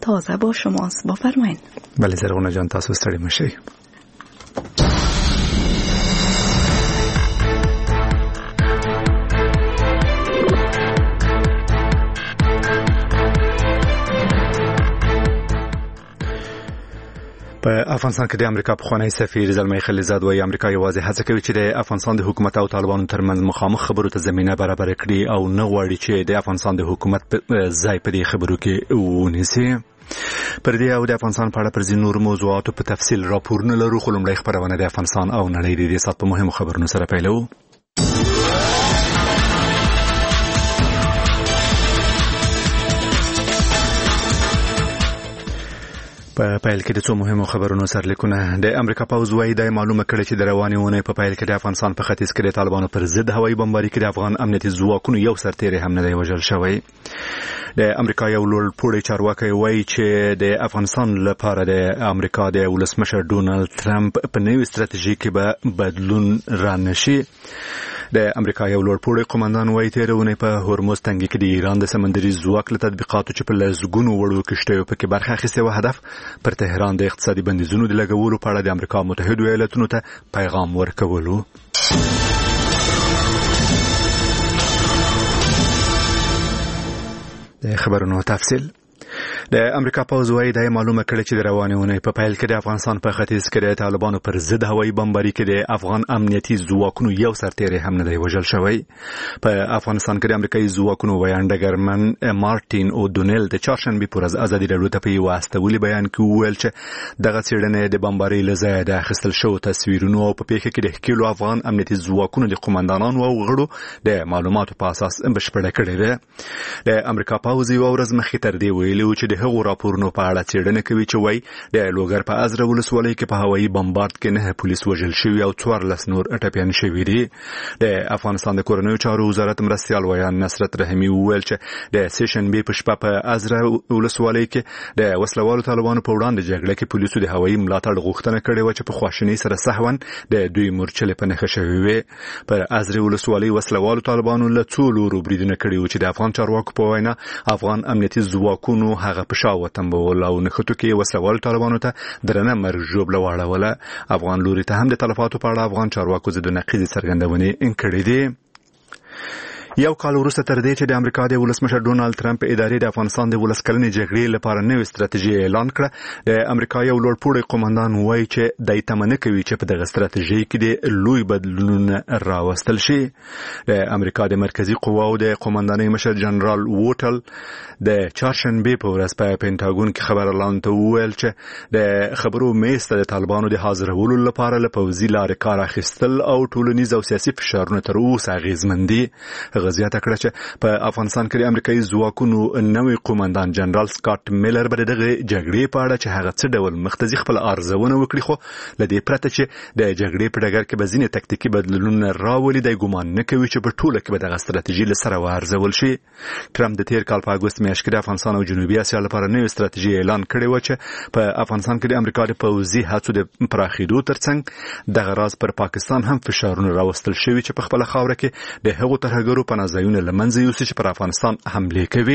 تازه با شماست. بفرمایید. بله زرغونه جان، تاسو ستړي مشئ. په افغانستان کې د امریکا پخوانی سفیر زلمي خلیلزاد وايي امریکا یوازې هڅه کوي چې د افغانستان د حکومت او طالبانو ترمنځ مخامخ خبرو ته زمينه برابر کړي او نه غواړي چې د افغانستان د حکومت ځای په دې خبرو کې ونیسي. پر دې او د افغانستان په اړه پر ځینو نورو موضوعاتو په تفصیل راپورونه لرو، خو لومړی خبرونه د افغانستان او نړۍ د سات په مهمو خبرونو سره پیلوو. په پیل کې د څو مهمو خبرونو سرلیکونه. د امریکا پوځ وايي دا معلومه کړې چې د روانې اونۍ په پیل کې د افغانستان په ختیځ کې د طالبانو پر ضد هوایي بمباري کې د افغان امنیتي ځواکونو یو سرتیری هم نه دی وژل شوی. د امریکا یو لوړپوړی چارواکي وايي چې د افغانستان لپاره د امریکا د ولسمشر ډونالد ترامپ په نوې ستراتیژي کې به بدلون رانشي. د امریکا یو لوړپوړی قومندان وايي تیرونه په هرمز تنګي کې د ایران د سمندري ځواک له تطبیقاتو چې په لزګونو وړو کشتیو په کې برخه اخیستې و هدف پر تهران د اقتصادي بندیزونو د لګولو په اړه د امریکا متحده ایالاتونو ته پیغام ورکولو. د خبرونو تفصیل. د امریکا پوځ وايي دا معلومه کړې چې د روانې اونۍ په پیل کې د افغانستان په ختیځ کې د طالبانو پر ضد هوایي بمباري کې د افغان امنیتي ځواکونو یو سرتیری هم نه دی وژل شوی. په افغانستان کې د امریکایي ځواکونو وایي ډګرمن مارټین اودونیل د چهارشنبه پر ورځ ازادي راډیو ته په یو استولي بیان کې وویل چې دغه څېړنه د بمباري لزای د اخیستل شوو تصویرونو او په پیښه کې د ښکیلو افغان امنیتي ځواکونو د قومندانانو او غړو د معلوماتو په اساس بشپړه کړې ده. د امریکا پوځ یو ورځ مخکې تر دې ویلو چې د هغو راپورونو په اړه څېړنه کوي چې وايي د لوګر په ازره ولسوالۍ کې په هوایي بمبارد کې 9 پولیس وژل شوي او 14 نور ټپیان شوي دي. د افغانستان د کورنیو چارو وزارت مرستیال ویان نصرت رحیمي وویل چې د سیشنبه په شپه په ازره ولسوالۍ کې د وسلوالو طالبانو په وړاندې جګړه کې پولیسو د هوایي ملاتړ غوښتنه کړې و چې په خواشینۍ سره سهون د دوی مورچلې په نښه شوي وي. پر ازره ولسوالۍ وسلوالو طالبانو له څو لورو بریدونه کړي و چې د افغان چارواکو په وینا افغان امنیتي ځواکونو هغه په شاو وتمبول او نخټو کې وسلوال طالبانو ته درنه مرګ ژوبله واړوله. افغان لوري ته هم د تلفاتو په اړه افغان چارواکو ضد نقیض څرګندونې کړې دي. یو کال وروسته تر دې چې د امریکا د ولسمشر ډونالد ترامپ ادارې د افغانستان د ولسکلنې جګړې لپاره نوې ستراتیژي اعلان کړه، د امریکا یو لوړپوړی قومندان وایي چې دای تمنه کوي چې په دغه ستراتیژي کې د لوی بدلونونه راوستل شي. د امریکا د مرکزی قواو د قومندانۍ مشر جنرال ووټل د چهارشنبه په ورځ په پینټاګون کې خبر اعلان ته وویل چې د خبرو میسته د طالبانو د حاضرولو لپاره له پوځي لارې کار اخیستل او ټولنیز او سیاسي فشارونه تر اوسه اغیزمن دي. غزیات کړه چې په افغانستان کې د امریکایي ځواکونو نوې قومندان جنرال سکاټ میلر به دغه جګړې په اړه چې هغه څه ډول مختزي خپل ارزونه وکړي، خو لدې پرته چې د جګړې په ډګر کې به ځینې تکتیکي بدلونونه راولي د ګومان نه کوي چې په ټوله کې به دغه ستراتیژي له سره وارزول شي. ترامپ د تیر کال په اگست میاشت کې د افغانستان او جنوبي اسیا لپاره نوې ستراتیژي اعلان کړې و چې په افغانستان کې د امریکا د پوځي هڅو د پراخېدو ترڅنګ دغه راز پر پاکستان هم فشارونه راوستل شوي چې په خپل خاوره کې د هغو ترهګرو په ځایونه لمنځه یوسي چې پر افغانستان حمله کوي.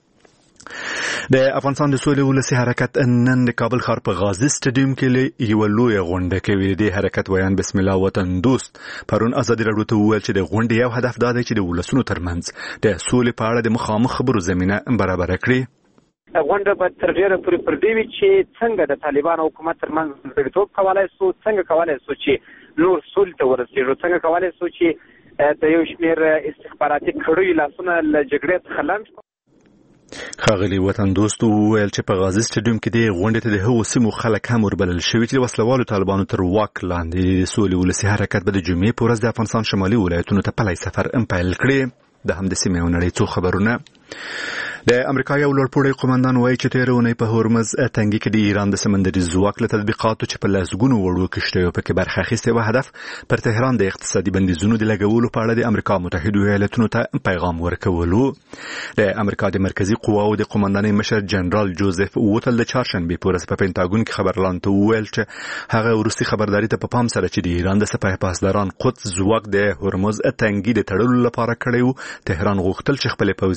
د افغانستان د سولې ولسي حرکت نن د کابل ښار په غازي سټیډیوم کې یو لوی غونډه کوي. د حرکت ویان بسم الله وطن دوست پرون ازادي راډیو ته وویل چې د غونډې یو هدف دا دی چې د ولسونو ترمنځ د سولې په اړه د مخامخ خبرو زمينه برابر کړي. غونډه به تر ډیره پورې پر دې وي چې څنګه د طالبانو حکومت ترمنځ غړیتوب کولای شو، څنګه کولای شو چې نور سولې ته ورسېږو، څنګه کولای شو چې د یو شمېر استخباراتي کړیو لاسونه له جګړې څخه لنډ کړو. ښاغلي وطن دوست وویل چې په غازي سټیډیوم کې د غونډې ته د هغو سیمو خلک هم وربلل شوي چې د وسلوالو طالبانو تر واک لاندې د سولې ولسي حرکت به د جمعې په ورځ د افغانستان شمالي ولایتونو ته پلی سفر پیل کړي. د همدې سیمې او نړۍ څو خبرونه. د امریکا یو لوړپوړی قومندان وایي چې تېره اونۍ په هرمز تنګي کې د ایران د سمندري ځواک له تطبیقاتو چې په لسګونو وړو کشتیو پکې برخه اخیستې و هدف پر تهران د اقتصادي بندیزونو د لګولو په اړه د امریکا متحده ایالاتونو ته پیغام ورکولو. د امریکا د مرکزی قواو د قومندانۍ مشر جنرال جوزف ووټل د چهارشنبه په ورځ په پینټاګون کې خبر اعلان ته وویل چې هغه وروستي خبرداري ته په پام سره چې د ایران د سپاه پاسداران قدس ځواک د هرمز تنګي د تړلو لپاره کړی و، تهران غوښتل چې خپل پوځي وړتیا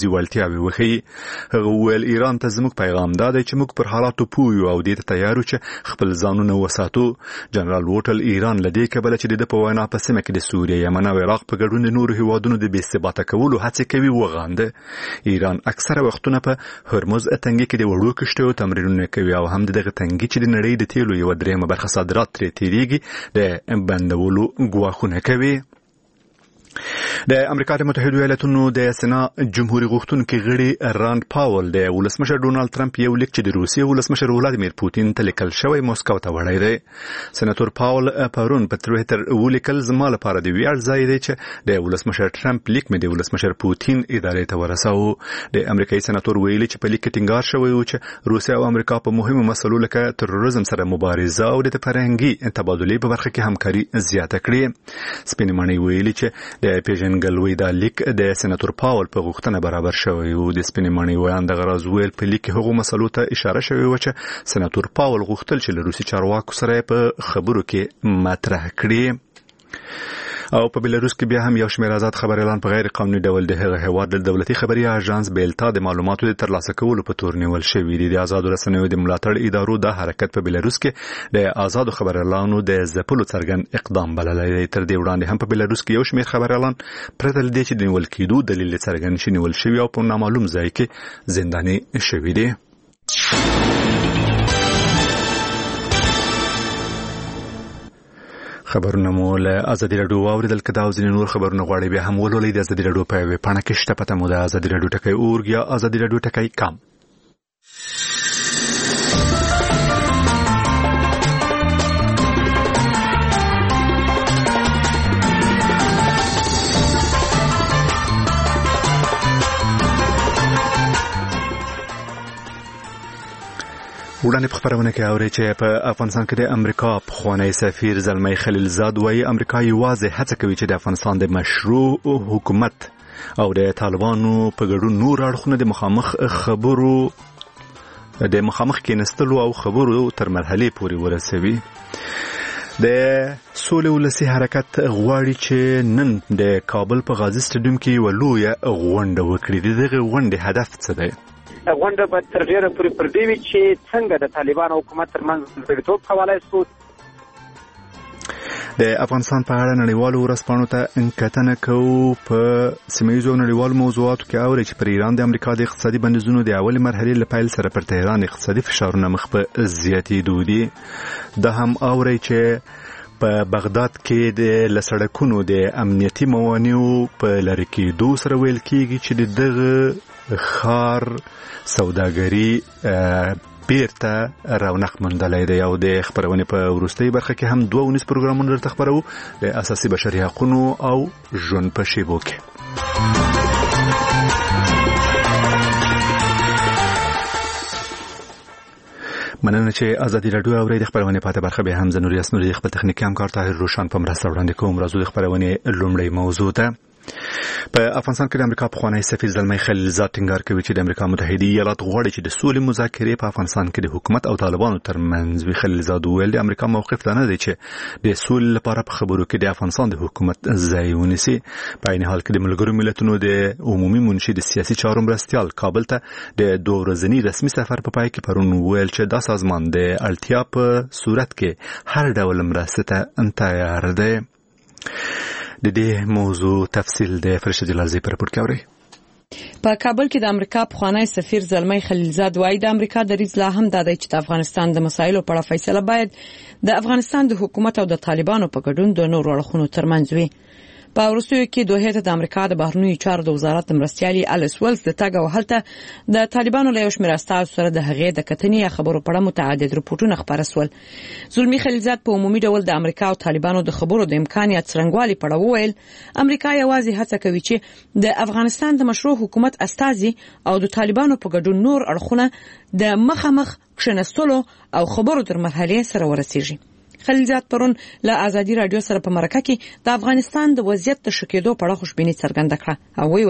رښتیاوې وښیي. هغه وویل ایران ته زموږ پیغام دا دی چې موږ پر حالاتو پوه یو او دې ته تیار یو چې خپل ځانونه وساتو. جنرال ووټل ایران له دې کبله چې د په وینا په سیمه کې د سوریه، یمن او عراق په ګډون د نورو هیوادونو د بې ثباته کولو هڅې کوي وغانده. ایران اکثره وختونه په هرمز تنګي کې د وړو کشتیو تمرینونه کوي او هم دغه تنګي چې د نړۍ د تیلو یو درېیمه برخه صادرات ترې تیریږي د بندولو ګواښونه کوي. د امریکا د متحده ایالاتونو د سنا جمهوریت غوښتونکي غړي راند پاول د ولسمشر ډونالد ټرمپ یو لیک چې د روسیې ولسمشر ولادیمیر پوتین ته لیکل شوی موسکو ته وړی دی. سېناتور پاول پرون په ټویټر ولیکل زما لپاره د ویاړ ځای دی چې د ولسمشر ټرمپ لیک مې د ولسمشر پوتین ادارې ته ورساوه. د امریکایي سېناتور ویلي چې په لیک کې ټینګار شوی و چې روسیه او امریکا په مهمو مسلو لکه تروریزم سره مبارزه او د فرهنګي تبادلې په برخه کې همکاري زیاته کړې. سپینې ماڼۍ ویلي چې د پیژنګلوي دا لیک د سېناتور پاول په غوښتنه برابر شوی و. د سپینې ماڼۍ ویان د غراز ویل په لیک کې هغو مسلو ته اشاره شوی و چې سېناتور پاول غوښتل چې له روسي چارواکو سره په خبرو کې مطرح کړي. او په بلاروس کې بیا هم یو شمېر آزاد خبريالان په غیر قانوني ډول د هغه هیواد د دولتي خبري اژانس بیلتا د معلوماتو د ترلاسه کولو په تور نیول شوی دي. د آزاد رسنیو د ملاتړ ادارو دا حرکت په بلاروس کې د آزاد خبريالانو د ځپلو څرګند اقدام بللی دی. تر دې وړاندې هم په بلاروس کې یو شمېر خبريالان پرته له دې چې د نیول کېدو دلیل څرګند شي نیول شوی او په نامعلوم ځای کې زنداني شوی دي. خبرونه مو له ازادي راډیو واوریدل. کدا او ځینې نور خبرونه غواړي بیا هم ولولئ د ازادي راډیو په ویب پاڼه کې شته. پته مو د ازادي راډیو ټکی اورګ یا ازادي راډیو ټکی کام. وړاندې په خبرونه کې اوري چې په افغانستان کې د امریکا پخوانی سفیر زلمی خلیلزاد وايي امریکا یوازې هڅه کوي چې د افغانستان د مشروع حکومت او د طالبانو په ګډون نور اړخونه د مخامخ کېنستلو او خبرو تر مرحلې پورې ورسوي. د سولې ولسي حرکت غواړي چې نن د کابل په غازي سټیډیوم کې یو لویه غونډه وکړي. دغه غونډې هدف څه دی؟ غونډه به تر ډیره پورې پر دې وي چې څنګه د طالبانو حکومت ترمنځ د حوالې سو. د افغانستان په اړه نړیوالو ورځپاڼو ته کتنه کوو. په سیمه‌ییزو نړیوالو موضوعاتو کې اوري چې پر ایران د امریکا د اقتصادي بندیزونو د اولي مرحلې له پیل سره پر تهران اقتصادي فشارونه مخ په زیاتېدو دي. دا هم اوري چې په بغداد کې د لسړکونو د امنیتي موانعو په لرې کېدو سره ویل کېږي چې دغه خار سوداګري بیرته رونق موندلی دی. او د خبرونې په وروستۍ برخه کې هم 2 ونیز پروګرامونه درته خبرو د اساسي بشري حقوقو او ژوند په شیبو کې. مننه چې ازادي راډیو اوري. د خبرونې پاتې برخه به هم زنوري اسنوري خپل تخنیکي همکار طاهر روشن په مرسته وړاندې کوم. راځو د خبرونې لومړی موضوع ته. په افغانستان کې د امریکا پخوانی سفیر زلمی خلیلزاد ټینګار کوي چې د امریکا متحده ایالات غواړي چې د سولې مذاکرې په افغانستان کې د حکومت او طالبانو ترمنځ وي. خلیلزاد وویل د امریکا موقف دا نه دی چې د سولې لپاره په خبرو کې د افغانستان د حکومت ځای ونیسي. په عین حال کې د ملګرو ملتونو د عمومي منشي د سیاسي چارو مرستیال کابل ته د 2 ورځني رسمي سفر په پای کې پرون وویل چې دا سازمان د اړتیا په صورت کې هر ډول مرسته ته تیار دی. د دې موضوع تفصیل د فرشته جلالزی پر رپورټ کې اوري. په کابل کې د امریکا پخوانی سفیر زلمی خلیلزاد وايي د امریکا دریځ لا هم دا دی چې د افغانستان د مسایلو په اړه فیصله باید د افغانستان د حکومت او د طالبانو په ګډون د نورو اړخونو ترمنځ وي. په وروستیو کې دوه ته د امریکا د بهرنیو چارو د وزارت مرستیالي الیس ولز د تګ او هلته د طالبانو له یو شمېر استازو سره د هغې د کتنې خبرو په اړه متعدد رپورټونه خپاره شول. زلمی خلیلزاد په عمومي ډول د امریکا او طالبانو د خبرو د امکانیت څرنګوالي په اړه وویل امریکا یوازې هڅه کوي چې د افغانستان د مشروع حکومت استازي او د طالبانو په ګډون نور اړخونه د مخامخ کښېنستلو او خبرو تر مرحلې سره ورسیږي. خلیلزاد پرون له ازادي راډیو سره په مرکه کې د افغانستان د وضعیت د ښه کېدو په اړه خوشبیني څرګنده کړه او ویل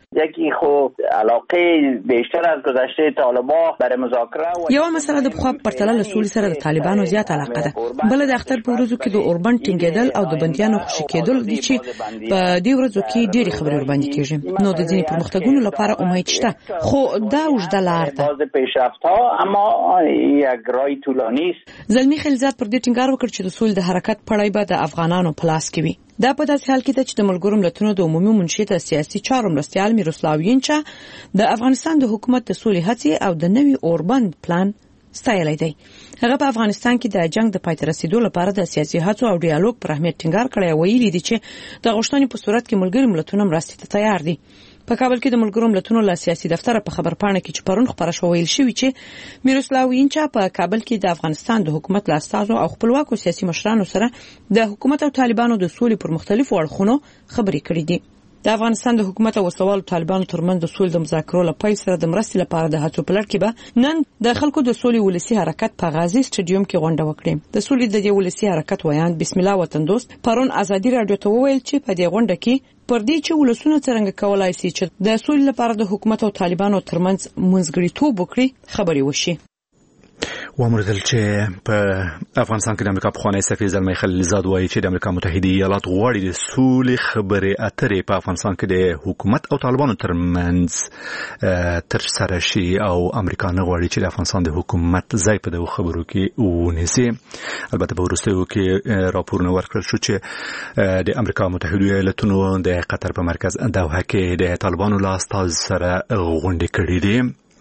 یکی خو علاقه بیشتر از گذشته طالبان برای مذاکره یو مسله د بخوا پرتله له سولې سره د طالبانو زیات علاقه ده. بل د اختر په ورځو کې د اوربند ټینګېدل او د بندیانو خوشي کېدل دي چې په دې ورځو کې ډېری خبرې ورباندې کېږي. نو د ځینې پرمختګونو لپاره امید شته، خو دا اوږده لار ده. اما یک رای طولانی است. زلمی خلیلزاد پر دې ټینګار وکړ چې د سولې د حرکت پړی به د افغانانو په لاس کې وي. دا په داسې حال کې ده چې د ملګرو ملتونو د عمومي منشي ته سیاسي چارو مرستیال میروسلاو ینچا د افغانستان د حکومت د سولې هڅې او د نوي اوربند پلان ستایلی دی. هغه په افغانستان کې د جنگ د پای ته رسیدو لپاره د سیاسي هڅو او ډیالوګ پر اهمیت ټینګار کړی، ویلي دی چې د غوښتنې په صورت کې ملګري ملتونه مرستې ته تیار دي. په کابل کې د ملګرو ملتونو له سیاسي دفتر په خبرپاڼه کې چې پرون خبره شوې ویل شوې چې میروسلاو ینچا په کابل کې د افغانستان د حکومت له استازو او خپلواکو سیاسي مشرانو سره د حکومت او طالبانو د سولې پر مختلفو اړخونو خبرې کړې دي. د افغانستان د حکومت او وسوالو طالبانو ترمنځ د سولې د مذاکرو لپاره سره د مرستې لپاره د هڅو په لړ کې به نن د خلکو د سولې ولسی حرکت په غازی سټډیوم کې غونډه وکړي. د سولې د دې ولسی حرکت ویاند بسم الله وطن دوست پرون ازادي رادیو ته وویل چې په دې غونډه کې پر دې چې ولسونه څنګه کولای شي چې د سولې لپاره د حکومت او طالبانو ترمنځ منځګړیتوب وکړي خبرې وشي. وامردل چې په افغانستان کې د امریکا پخوانی سفیر زلمی خلیلزاد وایي چې د امریکا متحده ایالات غواړي د سولې خبرې اترې په افغانستان کې د حکومت او طالبانو ترمنځ ترسره شي او امریکا نه غواړي چې د افغانستان د حکومت ځای په دغو خبرو کې ونیسي. البته په وروستیو کې راپورونه ورکړل شو چې د امریکا متحده ایالاتونو د قطر په مرکز دوحه کې د طالبانو له استازو سره غونډې کړې دي.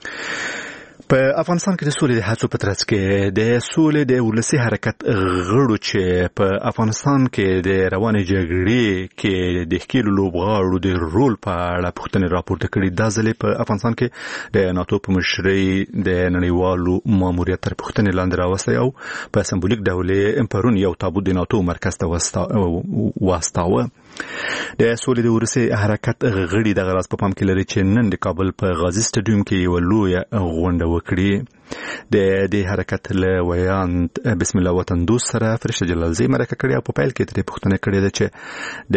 په افغانستان کې د سولې د هڅو په ترڅ کې د سولې د ولسی حرکت غړو چې په افغانستان کې د روانې جګړې کې د ښکېلو لوبغاړو د رول په اړه پوښتنې راپورته کړي. دا ځل په افغانستان کې د ناتو په مشرۍ د نړیوالو ماموریت تر پوښتنې لاندې راوستی او په سمبولیک ډول پرون یو تابوت د ناتو مرکز ته واستاوه. د سولې د ولسی حرکت غړي د غراس په پام کې لري چې نن د کابل په غازی سټډیوم کې یو لویه غونډه وکړي. د دې حرکت له ویاند بسم الله وطن دوست سره فرشته جلالزی مرکه کړې او په پیل کې ترې پوښتنه کړې ده چې د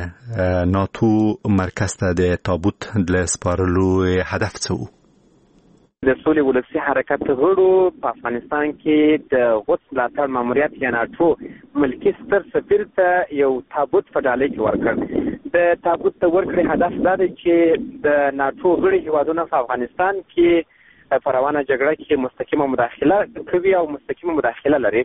ناتو مرکز ته د تابوت د سپارلو هدف څه و. د سولې ولسی حرکت غړو په افغانستان کې د غوث ملاتړ ماموریت یا ناتو ملکی ستر سفیر ته یو تابوت په ډالۍ کې ورکړ. د تابوت ته ورکړې هدف دا دی چې د ناتو غړي هیوادونه په افغانستان کې په روانه جګړه کې مستقیمه مداخله کوي او مستقیمه مداخله لري.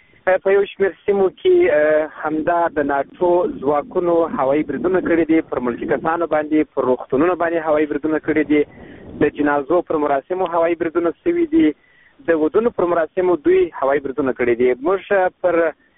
په یو شمېر سیمو کې همدا د ناتو ځواکونو هوایي بریدونه کړي دي، پر ملکي کسانو باندې پر روغتونونو باندې هوایي بریدونه کړي دي، د جنازو پر مراسمو هوایي بریدونه شوي دي، د ودونو پر مراسمو دوی هوایي بریدونه کړي دي. موږ پر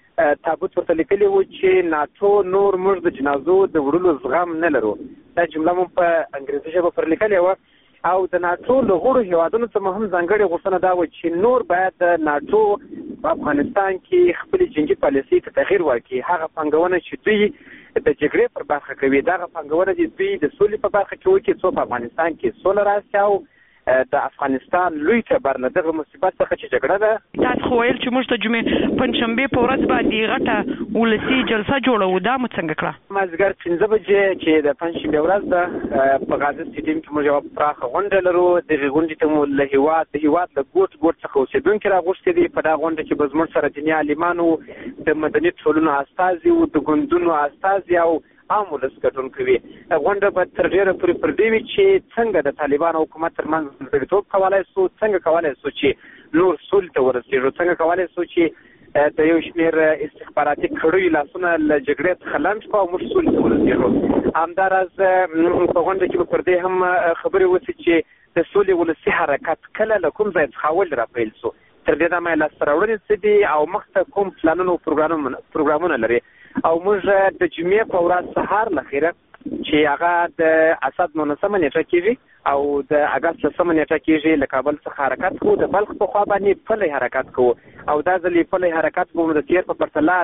تابوت ورته لیکلي وو چې ناتو نور موږ د جنازو د وړلو زغم نه لرو. دا جمله مو په انګریزي ژبه پر لیکلې وه او د ناتو له غړو هیوادونو څخه هم ځانګړې غوښتنه دا وه چې نور باید د ناتو په افغانستان کې خپلې جنګي پالیسۍ ته تغییر ورکړي. هغه پانګونه چې دوی د جګړې پر برخه کوي دغه پانګونه چې دوی د سولې په برخه کې وکړي څو په افغانستان کې سوله راشي او د افغانستان لوی تبر له دغه مصیبت څخه چې جګړه ده. تاسو خو ویل چې موږ د جمعې پنځشنبې په ورځ باندې غټه ولسي جلسه جوړوو، دا مو څنګه کړه؟ مازدیګر 5 بجې چې د پنځشنبې ورځ ده په غازي سټډیوم کې موږ یوه پراخه غونډه لرو. دغې غونډې ته مو له هیواد له ګوټ څخه اوسېدونکي راغوښتي دي. په دغه غونډه کې به زموږ سره دیني عالمان وو، د مدني ټولنو استازي وو، د ګوندونو استازي او عام ولس ګډون کوي. غونډه به تر ډېره پورې پر دې وي چې څنګه د طالبانو حکومت ترمنځ منځګړیتوب کولی سو، څنګه کولی سو چې نور سولې ته ورسېږو، څنګه کولی سو چې د یو شمېر استخباراتي کړیو لاسونه له جګړې څخه لنډ کړو او موږ سولې ته ورسېږو. همداراز په غونډه کې به پر دې هم خبرې وشي چې د سولې ولسي حرکت کله له کوم ځای څخه اول راپیل سو، تر دې دمه یې لاسته راوړنې څه دي او مخته کوم پلانونه او پروګرامونه لري. او موږ د جمعې په ورځ سهار له خیره چې هغه د اسد 19 نیټه کېږي او د اګست 9 نیټه کېږي له کابل څخه حرکت کوو. د بلخ په خوا باندې پلی حرکت کوو او دا ځلې پلی حرکت به مو د تېر په پرتله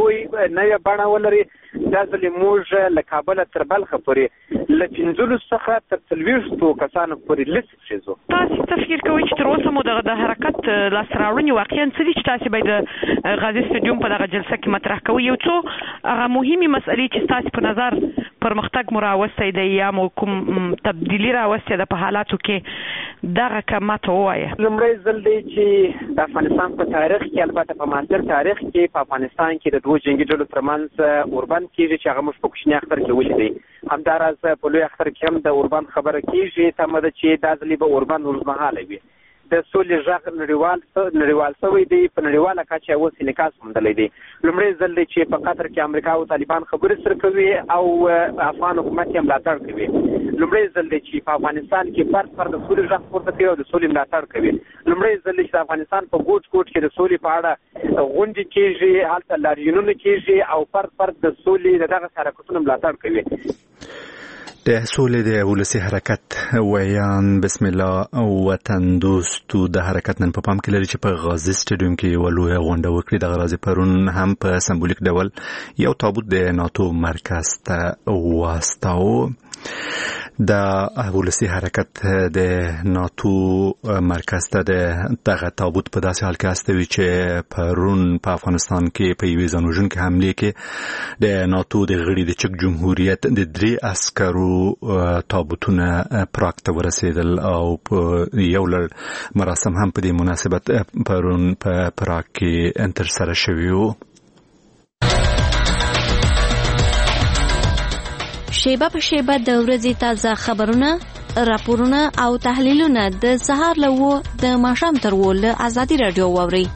نوې بڼه ولري. دا ځلې موږ له کابله تر بلخه پورې له 15 څخه تر 40 کسانو پورې لیست کېږو. تاسو تفکر کوئ چې تر اوسه مو د حرکت لاسته راوړنې واقعا څه دي چې تاسو باید د غازي سټډیوم په دغه جلسه کې مطرح کوئ؟ یو څو هغه مهمې مسئلې چې تاسو په نظر پرمختګ مو راوستی دی یا مو کوم تبدیلی راوستی ده په حالاتو کې دغه کمات ووایه. لومړی ځل دی چې د افغانستان په تاریخ کې البته په معاصر تاریخ کې په افغانستان کې د دوه جنگي ډلو ترمنځ اوربند کېږي چې هغه موږ په کوچني اختر کې ولیدی. همداراز په لوی اختر کې هم د اوربند خبره کېږي، تمه ده چې دا ځلې به اوربند اوږدمهاله وي. د سولې غږ نړیوال شوی دی، په نړیواله کچه اوس انعکاس موندلی دی. لومړی ځل دی چې په قطر کې امریکا او طالبان خبرې سره کوي او افغان حکومت یې ملاتړ کوي. لومړی ځل دی چې په افغانستان کې فرد د سولې غږ پورته کوي او د سولې ملاتړ کوي. لومړی ځل دی چې د افغانستان په ګوټ ګوټ کې د سولې په اړه غونډې کېږي، هلته لاریونونه کېږي او فرد د سولې دغه حرکتونو ملاتړ کوي. د سولې د ولسي حرکت ویان بسم الله او وطن دوستو د حرکت نن په پام کې لري چې په غازی سټیډیوم کې یو لوی غونډه وکړي. د غرازي پرون هم په سمبولیک ډول یو تابوت د ناتو مرکز ته واستاو. د ولسي حرکت د ناتو مرکز ته دغه تابوت په داسې حال کې استوي چې پرون په افغانستان کې په یوې ځانوژونکې حملې کې د ناتو د غړي د چک جمهوریت د 3 عسکرو تابوتونه پراګ ته ورسېدل او په یو لړ مراسم هم په دې مناسبت پرون په پراګ کې ترسره شوي وو. شیبه په شیبه د ورځې تازه خبرونه، راپورونه او تحلیلونه د سهار له 9 د ماښام تر 10 له ازادي رادیو واورئ.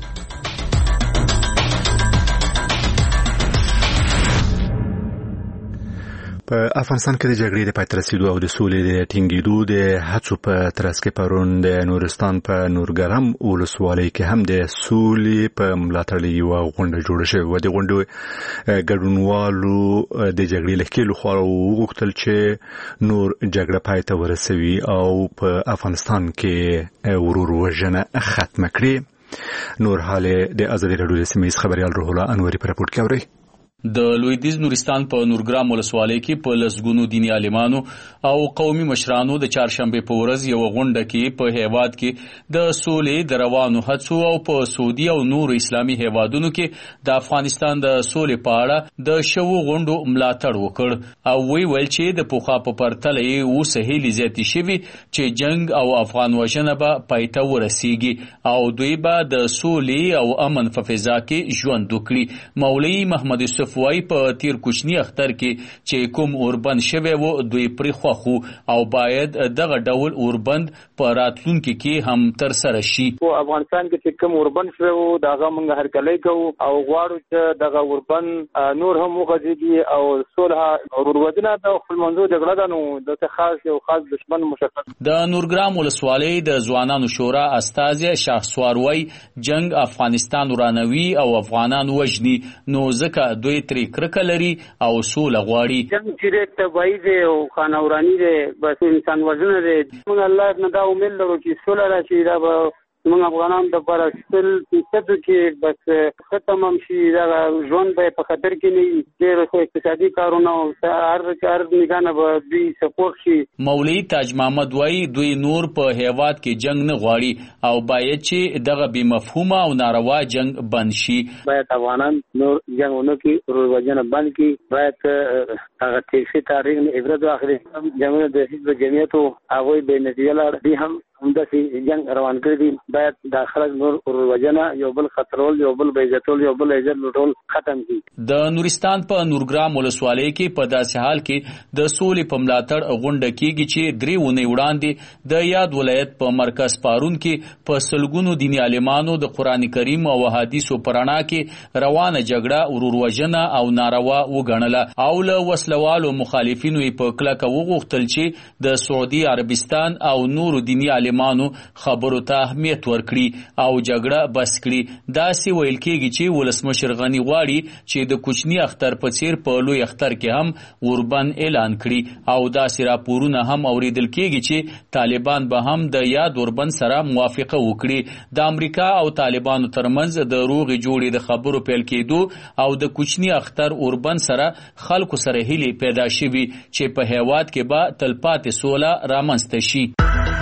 په افغانستان کې د جګړې د پای ته رسیدو او د سولې د ټینګېدو د هڅو په ترڅ کې پرون د نورستان په نورګرام ولسوالۍ کې هم د سولې په ملاتړ یوه غونډه جوړه شوې وه. د غونډې ګډونوالو د جګړې له ښکېلو خواو وغوښتل چې نور جګړه پای ته ورسوي او په افغانستان کې ورور وژنه ختمه کړي. نور حال د ازادي راډیو د سیمه ییز خبریال روح الله انوري په راپورټ کې اورئ. د لویدیز نورستان په نورګرام ولسوالۍ کې په لسګونو دیني عالمانو او قومي مشرانو د چهارشنبه په ورځ یو غونډه کې په هیواد کې د سولې د روانو هڅو او په سعودي او نور اسلامي هیوادونو کې د افغانستان د سولې په اړه د شو غونډو ملاتړ وکړ او ویل چې د پوخا په پرتله یې وسهیلي زیاتې شوي چې جنگ او افغان وژنه به پای ته ورسیږي او دوی به د سولې او امن په فضا کې ژوند وکړي. مولوي محمد وای په تیر کوچنی اختر کې چې کوم اوربند شوی وو دوی پرې خوخو او باید دغه ډول اوربند په راتلونکي کې هم تر سره شي. په افغانستان کې چې کوم اوربند شوی وو داغه موږ هرکلی کوو او غواړو چې دغه اوربند نور هم وغځيږي او صلح ورودنه د خپل منځو جګړه ده نو د خاص یو خاص دشمن مشخص. د نورګرام ولسوالۍ د ځوانانو شورا استازي شاهسوار وای جنگ افغانستان ورانوي او افغانان وژني نو ځکه دوی تری کرکه لري او سوله غواړي. جنگ چې تبعی دی او خانورانی دی بس انسان وژنه دی. موږ الله نه دا امید لرو چې سوله راشي دا به موږ افغانان د پر 100% کې بس ختم هم شي دا ژوند به په خطر کې نه ډېر اقتصادي کارونه او هر نگانه به دوی سپورټ شي. مولوی تاج محمد وای دوی نور په هیواد کې جنگ نه غواړي او باید چې دغه بې مفهومه او ناروا جنگ بند شي. باید افغانان نور جنگونه کې ورور وژنه بند کړي. باید هغه تاریخي تاریخ نه عبرت واخلي. جنگونه د حزب جمعیت او هغه به نتیجه لري دي هم همداسې جنگ روان کړی دي. باید دا خلک نور وژنه یو بل خطرول یو بل بیزتول یو بل عزت لوټول ختم شي. د نورستان په نورګرام ولسوالۍ کې په داسې حال کې د سولې په ملاتړ غونډه کېږي چې 3 ونې وړاندې د یاد ولایت په مرکز پارون کې په سلګونو دیني عالمانو د قران کریم او حدیثو پرانا کې روانه جګړه ورور وژنه او ناروا وګڼله او له وسلوالو مخالفینو په کلکه وغوښتل چې د سعودي عربستان او نور دیني عالمانو خبرو ته اهمیت ورکړي او جګړه بس کړي. داسې ویل کېږي چې ولسمشر غنی غواړي چې د کوچنی اختر په څیر په لوی اختر کې هم اوربند اعلان کړي او داسې راپورونه هم اوریدل کېږي چې طالبان به هم د یاد اوربند سره موافقه وکړي. د امریکا او طالبانو ترمنځ د روغې جوړې د خبرو پیل کېدو او د کوچنی اختر اوربند سره خلکو سره هیلې پیدا شوي چې په هیواد کې به تلپاتې سوله رامنځته شي.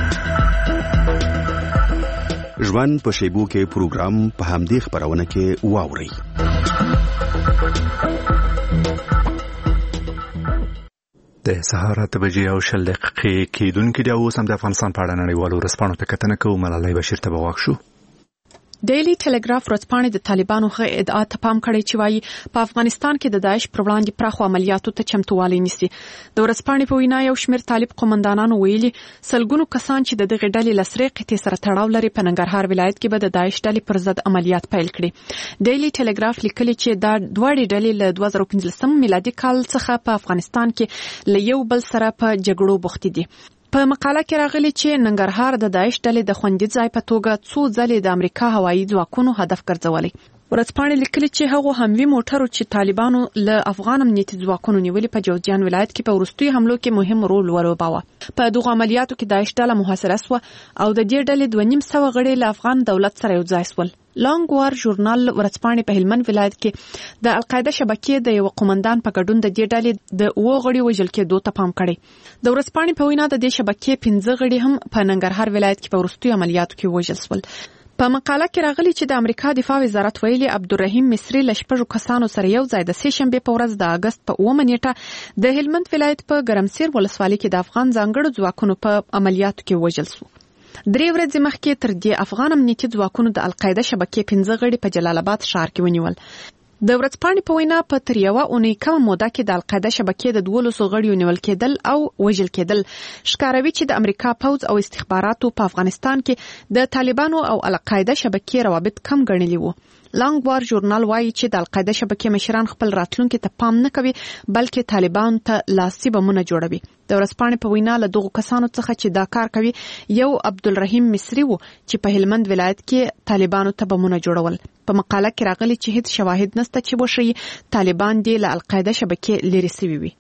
ژوند په شیبو کې پروګرام په همدې خبرونه کې واوري. د سهار 8 بجې او 10 دقیقې کېدونکې د اوس هم د افغانستان په اړه نړیوالو ورځپاڼو ته کتنه کوو. ملالۍ بشیر ته به واښو. ډیلی ټلګراف ورځپاڼې د طالبانو غږ ادعا ته پام کړی چې وايي په افغانستان کې د داعش پر وړاندې پراخو عملیاتو ته چمتووالی نیسي. د ورځپاڼې په وینا یو شمېر طالب قومندانانو ویلي سلګونو کسان چې د دغه ډلې لسرې قطعې سره تړاو لري په ننګرهار ولایت کې به د داعش ډلې پر ضد عملیات پیل کړي. ډیلی ټلګراف لیکلي چې دا دوه ډلې له 2015 میلادي کال څخه په افغانستان کې له یو بل سره په جګړو بوخت دي. په مقاله کې راغلي چې ننګرهار د داعش ډلې د خوندي ځای په توګه څو ځلې د امریکا هوایي ځواکونو هدف ګرځولي. ورځپاڼې لیکلي چې هغه هموي موټرو چې طالبانو له افغان امنیتي ځواکونو نیولې په جوزجان ولایت کې په وروستي حملو کې مهم رول ولوباوه. په دغه عملیاتو کې داعش ډله محاصره شوه او د دې ډلې 2.5 غړي له افغان دولت سره یو ځای شول. لانګ وار ژورنال ورځپاڼې په هلمند ولایت کې د القاعده شبکې د یو قومندان په ګډون د دې ډلې د 2 غړي وژل کېدو ته پام کړی. د ورځپاڼې په وینا د دې شبکې 15 غړي هم په ننګرهار ولایت کې په وروستي عملیاتو کې وژل شول. په مقاله کې راغلي چې د امریکا دفاع وزارت ویلي عبدالرحیم مصری له 6 کسانو سره یو ځای د سې شنبه په ورځ د اگست په 9 نیټه د هلمند ولایت په ګرمسیر ولسوالۍ کې د افغان ځانګړو ځواکونو په عملیاتو کې وژل شو. 3 ورځې مخکې تر دې افغان امنیتي ځواکونو د القاعده شبکې 15 غړي په جلال آباد ښار کې ونیول. د ورځپاڼې په وینا په تر یوه اونۍ کمه موده کې د القاعده شبکې د 12 غړیو نیول کېدل او وژل کېدل ښکاروي چې د امریکا پوځ او استخباراتو په افغانستان کې د طالبانو او القاعده شبکې روابط کم ګڼلي وو. لانګ وار ژورنال وایي چې د القاعده شبکې مشران خپل راتلونکي ته پام نه کوي بلکې طالبان ته لاسي بمونه جوړوي. د ورځپاڼې په وینا له دغو کسانو څخه چې دا کار کوي یو عبدالرحیم مصری و چې په هلمند ولایت کې طالبانو ته بمونه جوړول. په مقاله کې راغلي چې هیڅ شواهد نشته چې وښيي طالبان دې له القاعده شبکې لرې شوي وي.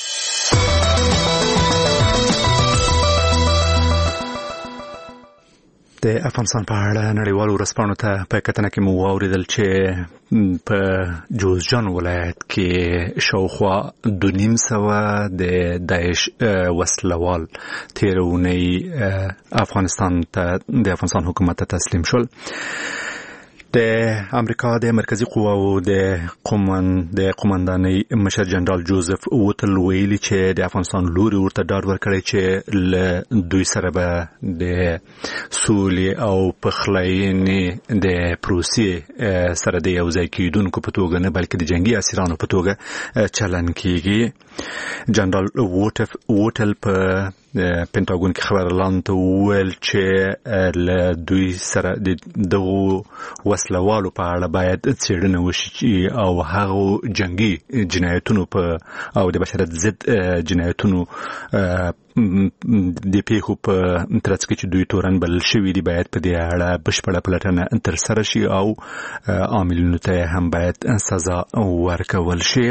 د افغانستان په اړه نړیوالو ورځپاڼو ته په کتنه کې مو واوریدل چې په جوزجان ولایت کې شاوخوا 2.5 د داعش وسلوال تیر اونۍ افغانستان حکومت ته تسلیم شول. د امریکا د مرکزی قواو د قومندانۍ مشر جنرال جوزف ووتل ویلي چې د افغانستان لوري ورته ډاډ ورکړی چې له دوی سره به د سولې او پخلاینې د پروسې سره د یو ځای کېدونکو په توګه نه بلکې د جنگي اسیرانو په توګه چلن کیږي. جنرال ووتل په پینټاګون کې خبرلاند ته وویل چې له دوی سره دغه وسلوالو په اړه باید څېړنه وشي او هغه جنگي جنایتونو او د بشریت ضد جنایتونو د پیښو په ترڅ کې چې دوی تورن بلل شوي دي باید په دې اړه بشپړه پلټنه ترسره شي او عاملینو ته هم باید سزا ورکول شي.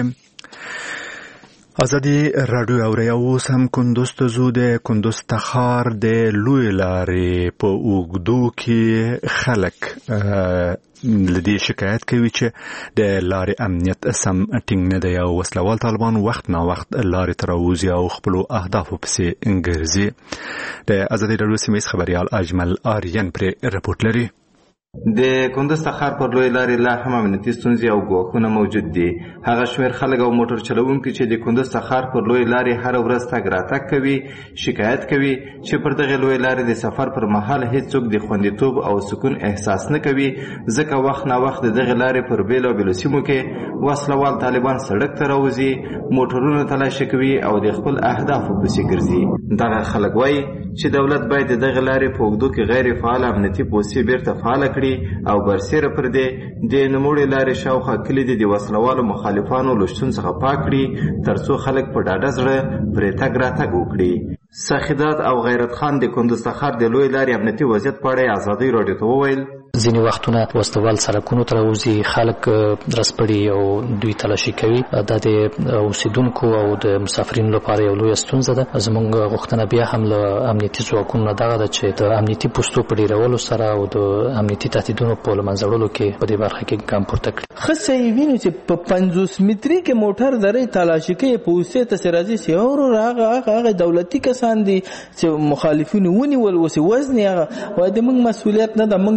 ازادي رادیو اوري اوس هم کندوز ته زو د کندوز تخار د لوی لارې په اوګدو کې خلک لدی شکایت کوي چې د لارې امنیت سم ټینګ نه دی او وسلوال طالبان وخت نه وخت لارې تراوزي او خپل اهداف پسې انګرځي. د ازادي رادیو سیمه خبريال اجمل آریان پر رپورټ لري. د کندوز تخار پر لوی لارې لا هم امنیتي ستونزې او ګواښونه موجود دي. هغه شمېر خلک او موټر چلوونکي چې د کندوز تخار پر لوی لارې هر ورځ تګ راتګ کوي شکایت کوي چې پر دغه لوی لارې د سفر پر مهال هیڅوک د خوندیتوب او سکون احساس نه کوي ځکه وخت نه وخت دغه لارې پر بیلابیلو سیمو کې وسلوال طالبان سړک ته راوځي موټرونه تلاشي کوي او د خپل اهدافو پسې ګرځي. دغه خلک وایي چې دولت باید دغه لارې په اوږدو کې غیر فعال امنیتي پوسټې بیرته فعاله کړي او برسیره پر دې د نوموړې لارې شاوخوا کلي د وسلوالو مخالفانو له شتون څخه پاک کړي ترڅو خلک په ډاډه زړه پرې تګ راتګ وکړي. سخیدات او غیرت خان د کندوز تخار د لوی لارې امنیتي وضعیت په اړه ازادي رادیو ته وویل ځینې وختونه وسلوال سړکونو ته راوځي خلک رسپړي او دوی تلاشي کوي. دا د اوسیدونکو او د مسافرینو لپاره یو لوی ستونزه ده. زموږ غوښتنه بیا هم له امنیتي ځواکونو دغه ده چې د امنیتي پوسټو په ډیرولو سره او د امنیتي تهدیدونو په له منځه وړلو کې په دې برخه کې ګام پورته کړي. ښه صحیح وینو چې په 50 متري کې موټر درې تلاشي کوي پوسټ ته راځي چې اور هغه دولتي کسان دي چې مخالفینو ونیول وسې وزن هغه وای د موږ مسؤلیت نه ده. موږ ته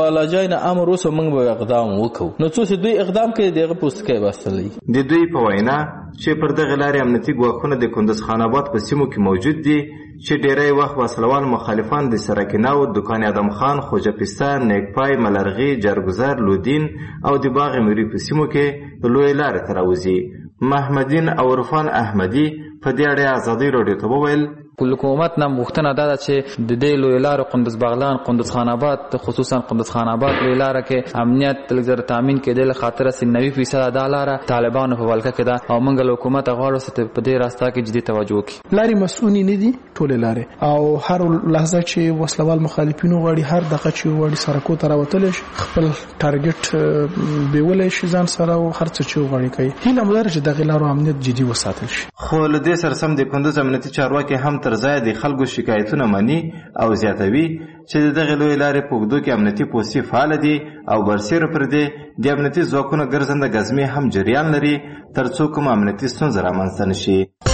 والا جای نه امر وسو موږ به اقدام وکړو. نو څو چې دوی اقدام کوي دغه پوسټکي باسلې. د دوی په وینا چې پر دغه لارې امنیتي ګواښونه د کندز خان آباد په سیمو کې موجود دي چې ډیری وخت وسلوال مخالفان د سرکیناو، دکان ادم خان، خوجه پسته، نیکپای، ملرغي، جرګزر، لودین او د باغ میری په سیمو کې د لوی لارې ته راوځي. محمدین او عرفان احمدي په دې اړه ازادي راډیو ته وویل کل حکومت نه مختنه ده چې د دې لوی لارو قندز بغلان، قندز خان آباد، خصوصا قندز خان آباد لوی لار کې امنیت لږ تامین کېدل خاطر 90% د لار طالبانو په ولکه کې ده او موږ له حکومت غواړو چې په دې راستا کې جدي توجه وکړي. لاري مسؤونی نه دي ټول لاري او هر لحظه چې وسلوال مخالفینو غواړي هر دغه چې غواړي سرکو ته راوتل شي خپل ټارګټ بیولې شي ځان سره او هر څه چې غواړي کوي. هیله مو لري چې دغه لارو امنیت جدي وساتل شي. خو له دې سره سم د کندز امنیتي چارواکي هم تر ځای د خلکو شکایتونه مني او زیاتوي چې دغه لوی لارې په اوږدو کې امنیتي پوستې فعال دي او برسېره پر دې د امنیتي ځواکونو ګرځنده ګزمې هم جریان لري تر څو کوم امنیتي ستونزه رامنځته نشي.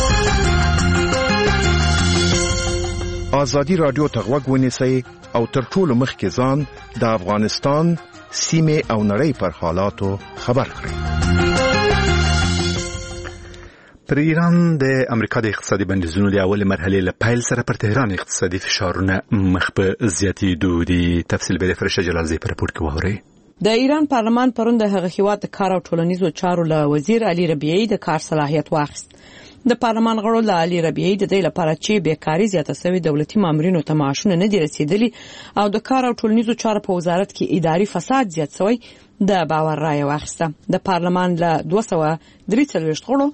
ازادي راډیو ته غوږ ونیسئ او تر ټولو مخکې ځان د افغانستان سیمې او نړۍ پر حالاتو خبر کړئ. پر ایران د امریکا د اقتصادي بندیزونو د اول مرحله له پیل سره پر تهران اقتصادي فشارونه مخ په زیاتېدو دي. تفصیل به د فرشته جلالزی په راپور کې واورئ. د ایران پارلمان پرون د هغه هیواد د کار او ټولنیزو چارو له وزیر علي ربیعي د کار صلاحیت واخیست. د پارلمان غړو له علي ربیعي د دې لپاره چې بیکاری زیاته شوی دولتي مامورینو ته معاشونه نه دي رسیدلي او د کار او ټولنیزو چارو په وزارت کې اداري فساد زیات شوی د باور رائے واخیسته. د پارلمان له 243 غړو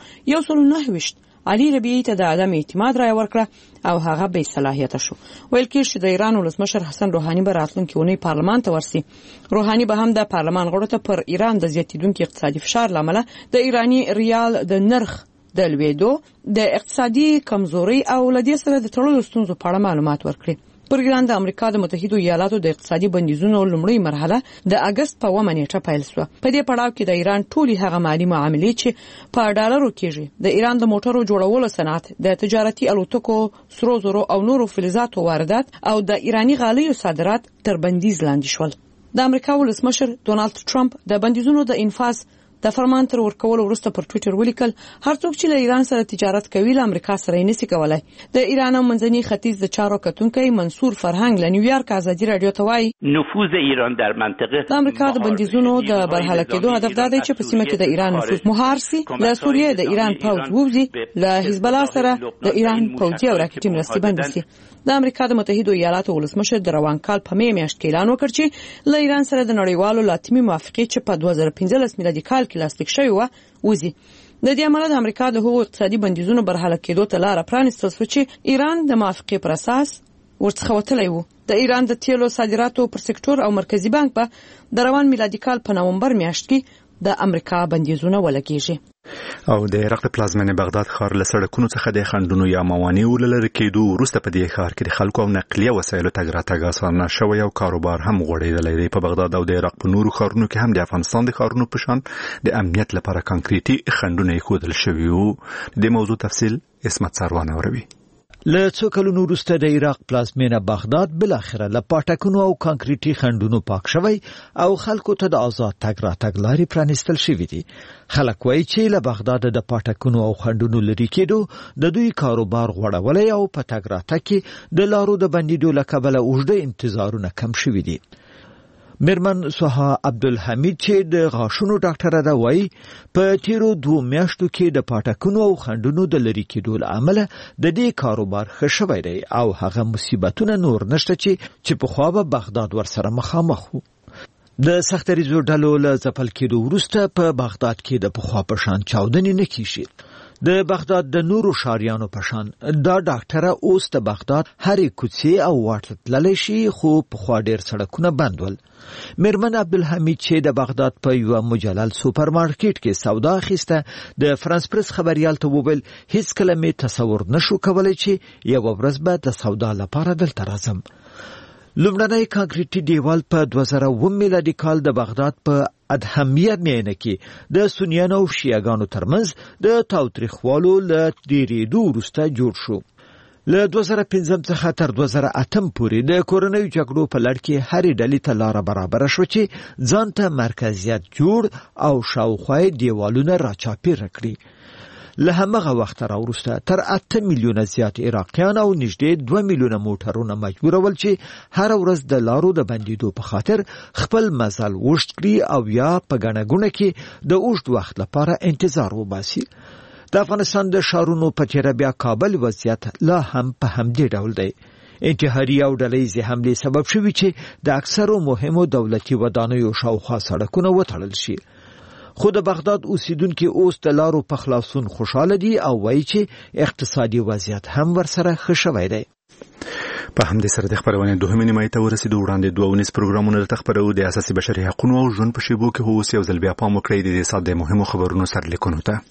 129 علي ربیعي ته د عدم اعتماد رائے ورکړه او هغه بې صلاحیت شو. ویل کېږي چې د ایران ولسمشر حسن روحاني به راتلونکي اونۍ پارلمان ته ورسي. روحاني به هم د پارلمان غړو ته پر ایران د زیاتیدونکو اقتصادي فشار لامل د ایرانی ریال د نرخ د لویدو، د اقتصادي کمزوري او لدې سره د تړلو ستونزو په اړه معلومات ورکړي. پر ایران د امریکا د متحده ایالاتو د اقتصادي بندیزونو لومړی مرحله د اگست په 1 نیټه پیل شوه. په دې پړاو کې د ایران ټولي هغه مالي معاملې چې په ډالرو کېږي، د ایران د موټرو جوړولو صنعت، د تجارتي الوتکو، سرو زرو او نورو فلزاتو واردات او د ایرانی غالیو صادرات تر بندیز لاندې شول. د امریکا ولسمشر ډونالد ټرمپ د بندیزونو د انفاذ د فرمان تر ورکولو وروسته پر ټوئیټر ولیکل هر څوک چې له ایران سره تجارت کوي له امریکا سره یې نشي کولای. د ایران منځني ختیځ د چارو کتونکي منصور فرهنګ له نیویارک ازادي رادیو ته وایي نفوذ ایران در منطقه د امریکا د بندیزونو د برحاله کېدو هدف دا دی چې په سیمه کې د ایران نفوذ مهار سي، له سوریه د ایران پوځ ووځي، له حزب الله سره د ایران پوځي او راکټي مرستې بند شي. د امریکا د متحده ایالاتو ولسمشر د روان کال په میاشت کې اعلان وکړ چې له ایران سره د نړیوالو لاتمي موافقې چې په 2015 میلادي کال کې لاسلیک شوی و وزي. د دې عمل د امریکا د هغو اقتصادي بندیزونو برحاله کېدو ته لار پرانیستل شو چې ایران د موافقې پر اساس ورڅخه وتلی و. د ایران د تیلو صادراتو پر سکتور او مرکزی بانک په د روان میلادي کال په نومبر میاشت کې د امریکا بندیزونه ولګیږي. او د عراق پلازمینه بغداد ښار له سړکونو څخه د خنډونو یا موانعو لرې کېدو وروسته په دې ښار کې د خلکو او نقلیه وسایلو تګ راتګ اسانه شوی او کاروبار هم غوړېدلی دی. په بغداد او د عراق په نورو ښارونو کې هم د افغانستان د ښارونو په شان د امنیت لپاره کانکریټي خنډونه ایښودل شوي وو. د موضوع تفصیل اسمت سروان اوروي. له څو کلونو وروسته د عراق پلازمینه بغداد بلاخره له پاټکونو او کانکریټي خنډونو پاک شوی او خلکو ته د آزاد تګ راتګ لارې پرانیستل شوې دي. خلک وایي چې له بغداد د پاټکونو او خنډونو لرې کېدو د دوی کاروبار غوړولی او په تګ راتګ کې د لارو د بندیدو له کبله اوږده انتظارونه کم شوي دي. میرمن سوها عبدالحمید چې د غاښونو ډاکټره ده وایي په تیرو 2 میاشتو کې د پاټکونو او خنډونو د لرې کېدو له امله د دې کاروبار ښه شوی دی او هغه مصیبتونه نور نشته چې پخوا به بغداد ورسره مخامخ وو. د سختریزو ډلو له ځپل کېدو وروسته په بغداد کې د پخوا په شان چاودنې نه کېږي. د بغداد د نورو ښاریانو په شان دا ډاکټره اوس د بغداد هرې کوڅې او واټ تللی شي، خو پخوا ډېر سړکونه بند ول. میرمن عبدالحمید چې د بغداد په یو مجلل سوپر مارکیټ کې سودا اخیسته د فرانس پرس خبریال ته وویل هیڅ کله مې تصور نشو کولی چې یوه ورځ به د سودا لپاره دلته راځم. لومړنی کانکریټي دیوال په 2007 میلادي کال د بغداد په ادهمیه میانه کې د سنیانو او شیعاګانو ترمنځ د تاوتریخوالو له ډیرېدو وروسته جوړ شو. له 2015 څخه تر 2008 پورې د کورونی جګړو په لړ کې هرې ډلې ته لار برابر شو چې ځان ته مرکزیت جوړ او شاوخوا دیوالونه راچاپیر کړي. له همغه وخت راوروسته تر 8 میلیونه زیات عراقیان او نږدې 2 میلیونه موټرونه مجبورول چې هر ورځ د لارو د بندیدو په خاطر خپل مزل وشت کړي او یا په غنګونه کې د اوږد وخت لپاره انتظار وباسي. د افغانستان د شارونو په تیره بیا کابل وضعیت لا هم په همدې ډول دی. انتحاري او ډلهیزې حملې سبب شوي چې د اکثرو مهمو دولتي ودانیو شاوخوا سړکونه وتړل شي. خو د بغداد اوسیدونکو اوس د لارو په خلاصون خوشاله دي او وایي چې اقتصادي وضعیت هم ورسره ښه شوی دی. په همدې سره د خبرونې دوهمې نیمایي ته ورسېدو. وړاندې 2 پروګرامونه درته خپرو د اساسي بشري حقوقو او ژوند په شیبو کې اوس یو ځل بیا پام وکړئ د دې ساعت د مهمو خبرونو سرلیکونو ته.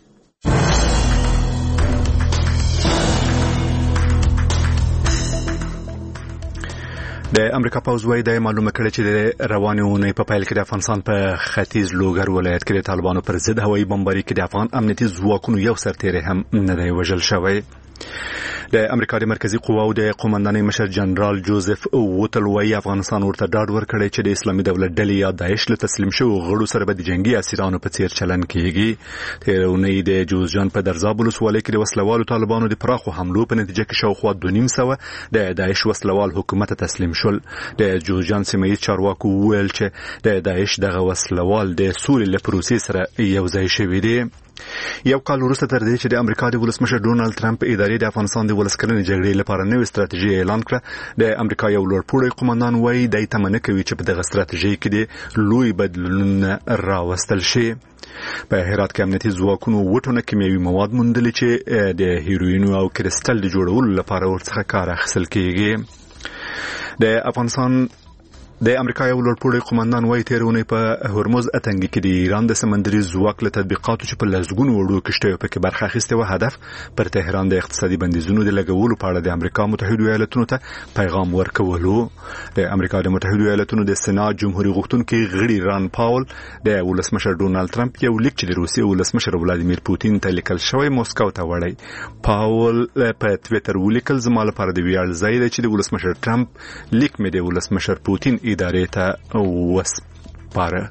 د امریکا پوځ وايي د معلومه کړې چې د روانې اونۍ په پیل کې د افغانستان په ختیځ لوګر ولایت کې د طالبانو پر ضد هوایي بمباري کې د افغان امنیتي ځواکونو یو سرتیری هم نه دی وژل شوی. د امریکا د مرکزی قواو د قومندانۍ مشر جنرال جوزف ووتل وايي افغانستان ورته ډاډ ورکړی چې د اسلامي دولت ډلې یا داعش له تسلیم شوو غړو سره به د جنگي اسیرانو په څیر چلن کیږي. تیر اونۍ د جوزجان په درزاب ولسوالۍ کې د وسلوالو طالبانو د پراخو حملو په نتیجه کې شاوخوا 2.5 د داعش وسلوال حکومت تسلیم شول. د جوزجان سیمه ییز چارواکو وویل چې د داعش دغه وسلوال د سولې له پروسې سره یو ځای شوي دي. یو کال وروسته تر دې چې د امریکا د ولسمشر ډونالد ټرمپ ادارې د افغانستان د ولسکلنې جګړې لپاره نوې ستراتیژي اعلان کړه، د امریکا یو لوړپوړی قومندان وایي د تمنه کوي چې په دغه ستراتیژي کې د لوی بدلونونه راوستل شي. په هرات کې امنیتي ځواکونو وټونه کیمیاوي مواد موندلي چې د هیروینو او کریسټل د جوړولو لپاره ورڅخه کار اخیستل کیږي. د افغانستان د امریکا یو لوړپوړی قومندان وايي تیرونه په هرمز اتنګي کې د ایران د سمندري ځواک له تطبیقاتو چې په لزګونو وړو کشته په کې برخه اخیسته و هدف پر تهران د اقتصادي بندیزونو د لګولو په اړه د امریکا متحده ایالاتونو ته پیغام ورکولو. د امریکا د متحده ایالاتونو د سنا جمهوریت غوښتونکي غړي ران پاول د ولسمشر ډونالد ټرمپ یو لیک چې د روسیې ولسمشر ولادیمیر پوتین ته لیکل شوی موسکو ته وړي. پاول په ټوئیټر ولیکل زما لپاره د ویاړ ځای دی چې د ولسمشر ټرمپ لیک مې د ولسمشر پوتین ادارې ته وسپاره.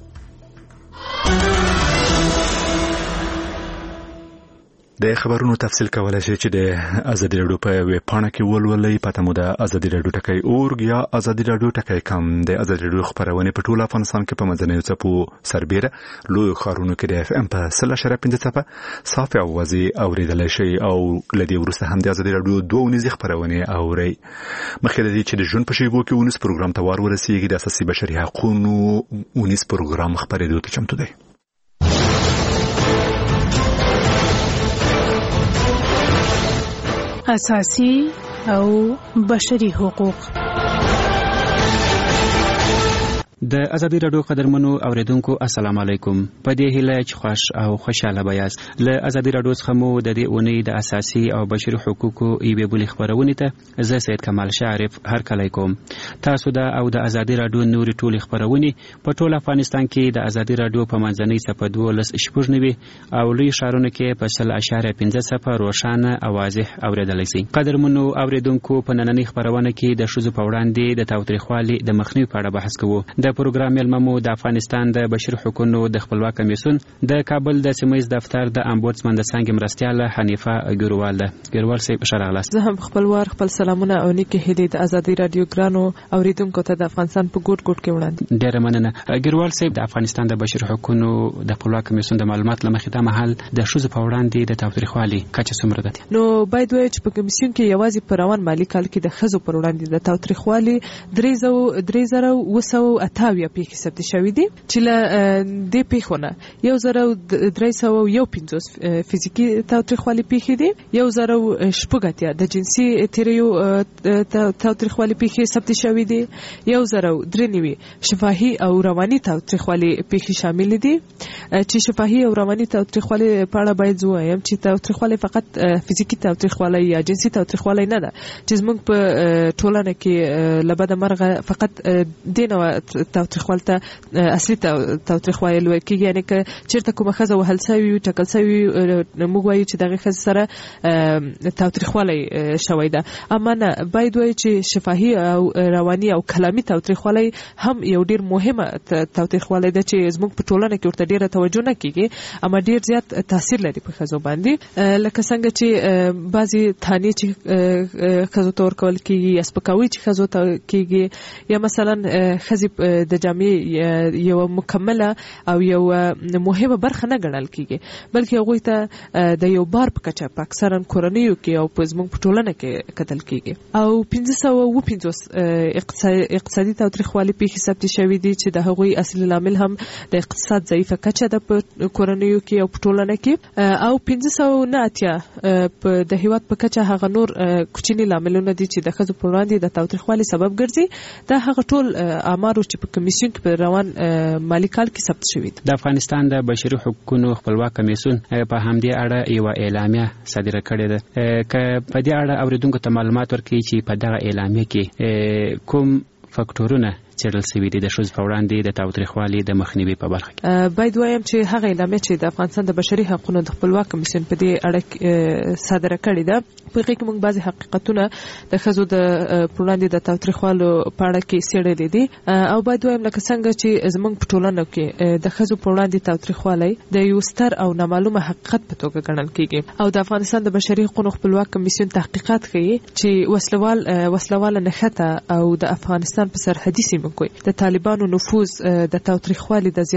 د خبرونو تفصیل کولای شي چې د ازادي راډیو په ویب پاڼه کې ولولئ. پته مو د ازادي راډیو ټکی اورګ یا ازادي راډیو ټکی کم. د ازادي راډیو خبرونه په ټول افغانستان کې په مدني چپو سربېره لوی خارونو کې د اف ام په 0.5 چپه صافي اوازي اوریدل شي او لدی ورسته هم د ازادي راډیو 2 خبرونه اوري. مخکې د دې چې د ژوند په شیبو کې ونس پروګرام ته ورسیږي د اساسي بشري حقوقو ونس پروګرام خبرېدو ته چمتو دی. اساسي او بشري حقوق. د ازادي راډیو قدرمنو اوریدونکو السلام علیکم. په دې هیله چې خوش او خوشاله بیاست. له ازادي راډیو څخه مو د دې اونۍ د اساسي او بشري حقوقو ایبه بولی خبرونه ته زه سید کمال شعرف هر کله کوم. تاسو د او د ازادي راډیو نوري ټولي خبرونه په ټول افغانستان کې د ازادي راډیو په منځنۍ صفحه 12 او لوی شهرونو کې په 0.5 صفحه روښانه او واضح اوریدل شي. قدرمنو اوریدونکو په نننۍ خبرونه کې د شذو په وړاندې د تاوتریخوالي د مخنیوي په اړه بحث کوو. د پروګرام ملممو د افغانستان د بشري حقوقو د خپلواک کمیسیون د کابل د سیمه ییز دفتر د امبودسمن د څنګه مرستياله حنیفه ګروال ده. ګروال صاحب شرغلاس. زه هم خپلوار خپل سلامونه او نیکه هدیه د ازادي رادیو ګرانو اوریدونکو ته د افغانستان په ګوټ ګوټ کې وړاندې. ډېر مننه ګروال صاحب. د افغانستان د بشري حقوقو د خپلواک کمیسیون د معلومات لمخې د محل د شذو په وړاندې د تاوتریخوالي کچه څومره ده؟ نو باید وایي چې په کمیسیون کې یوازې په روان مالی کال کې د خزو پر وړاندې د تاوتریخوالي 3,288 پیښې ثبت شوې دي چې له دې پیښونه 1,315 فزیکی تاوتریخوالي پیښې دي، 1,080 د جنسي تیریو تاوتریخوالي پیښې ثبت شوې دي، 1,093 شفاهي او رواني تاوتریخوالي پیښې شامل دي. چې شفاهي او رواني تاوتریخوالي په اړه باید وایم چې تاوتریخوالي فقط فزیکی تاوتریخوالي یا جنسي تاوتریخوالي نه ده چې زموږ په ټولنه کې لبد مرغه فقط دینه تاوتریخوالي ته اصلي تاوتریخوالي کیږي. یعنی که چیرته کومه ښځه وهل شوې ټکل شوې موږ وایو چې دغه ښځې سره تاوتریخوالي شوی ده. اما نه باید وایو چې شفاهي او رواني او کلامي تاوتریخوالي هم یو ډیر مهمه تاوتریخوالي ده چې زموږ په ټولنه کې ورته ډیره توجه نه کیږي اما ډیر زیات تاثیر لري په ښځو باندې. لکه څنګه چې بعضي تانې چې ښځو ته ورکول کیږي یا سپکاوي چې ښځو ته کیږي یا مثلا ښځې د جامې یو مکمله او یو مهمه برخه نه ګڼل کیږي بلکې هغوی ته د یو بار په کچه په اکثرا کورنیو کې او په زموږ په ټولنه کې کتل کیږي. او 1550 اقتصادي تاوتریخوالي پیښې ثبت شوي دي چې د هغوی اصلي لامل هم د اقتصاد ضعیفه کچه ده په کورنیو کې او په ټولنه کې. او 1589 په د هیواد په کچه هغه نور کوچني لاملونه دي چې د ښځو په وړاندې د تاوتریخوالي سبب ګرځي. دا هغه ټول آمارو چې په کمیسیون کې په روان مالی کال کې ثبت شوي دي. د افغانستان د بشري حقوقو خپلواک کمیسیون په همدې اړه یو اعلامیه صادره کړې ده. که په دې اړه اوریدونکو ته معلومات ورکړي چې په دغه اعلامیه کې کوم فاکټورونه څېړل شوي دي د ښځو په وړاندې د تاوتریخوالي د مخنیوي په برخه کې. باید وایم چې هغه اعلامیه چې د افغانستان د بشري حقوقو د خپلواک کمیسیون په دې اړه صادره کړې ده په هغې کې موږ بعضې حقیقتونه د ښځو د وړاندې د تاوتریخوالو په اړه کې څېړلي دي. او باید وایم لکه څنګه چې زموږ په ټولنه کې د ښځو په وړاندې تاوتریخوالی د یو ستر او نامعلومه حقیقت په توګه ګڼل کیږي. او د افغانستان د بشري حقوقو خپلواک کمیسیون تحقیقات کوي چې وسلواله نښته او د افغانستان په سرحدي سیمو کې د طالبانو نفوذ د تاوتریخوالي د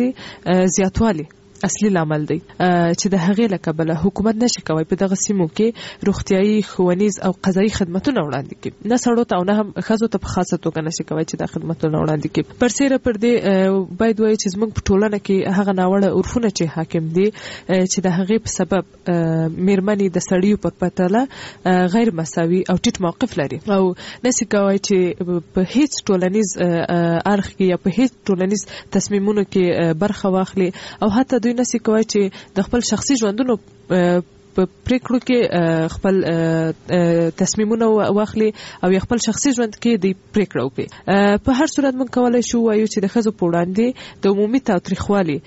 زیاتوالي اصلي لامل دی چې د هغې له کبله حکومت نشي کوي په دغه سیمو کې روغتیايي ښوونیز او قضایي خدمتونه وړاندې کړي. نه سړو ته او نه هم ښځو ته په خاصه توګه نشي کوي چې دا خدمتونه وړاندې کړي. پرسیره پر دې باید وایي چې زموږ په ټولنه کې هغه ناوړه عرفونه چې حاکم دي چې د هغې په سبب میرمنې د سړیو پر پرتله غیر مساوي او ټیټ موقف لري او نشي کوي چې په هیڅ ټولنیز اړخ کې یا په هیڅ ټولنیز تصمیمونو کې برخه واخلي او حتی دوی نشي کوي چې د خپل شخصي ژوندونو په پریکړو کې خپل تصمیمونه واخلي او خپل شخصي ژوند کې د پریکړه وکړي. په هر صورت موږ کولای شو وایو چې د ښځو په وړاندې د عمومي تاوتریخوالي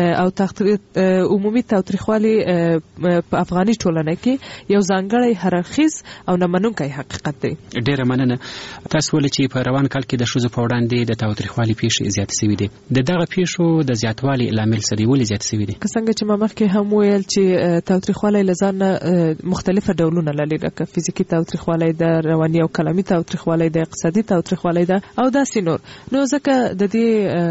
په افغاني ټولنه کې یو ځانګړی هررخیز او نامنونکی حقیقت دی. ډیره مننه. تاسو ولې چې په روان کال کې د ښځو په وړاندې د تاوتریخوالي پیښې زیاتې شوي دي د دغه پیښو د زیاتوالي لامل څه دی؟ ولې زیات شوي دي؟ که څنګه چې ما مخکې هم ویل چې تاوتریخوالی مختلفه ډولونه لري لکه فزیکی تاوتریخوالی ده، رواني او کلامي تاوتریخوالی ده، اقتصادي تاوتریخوالی ده او داسې نور. نو ځکه د دې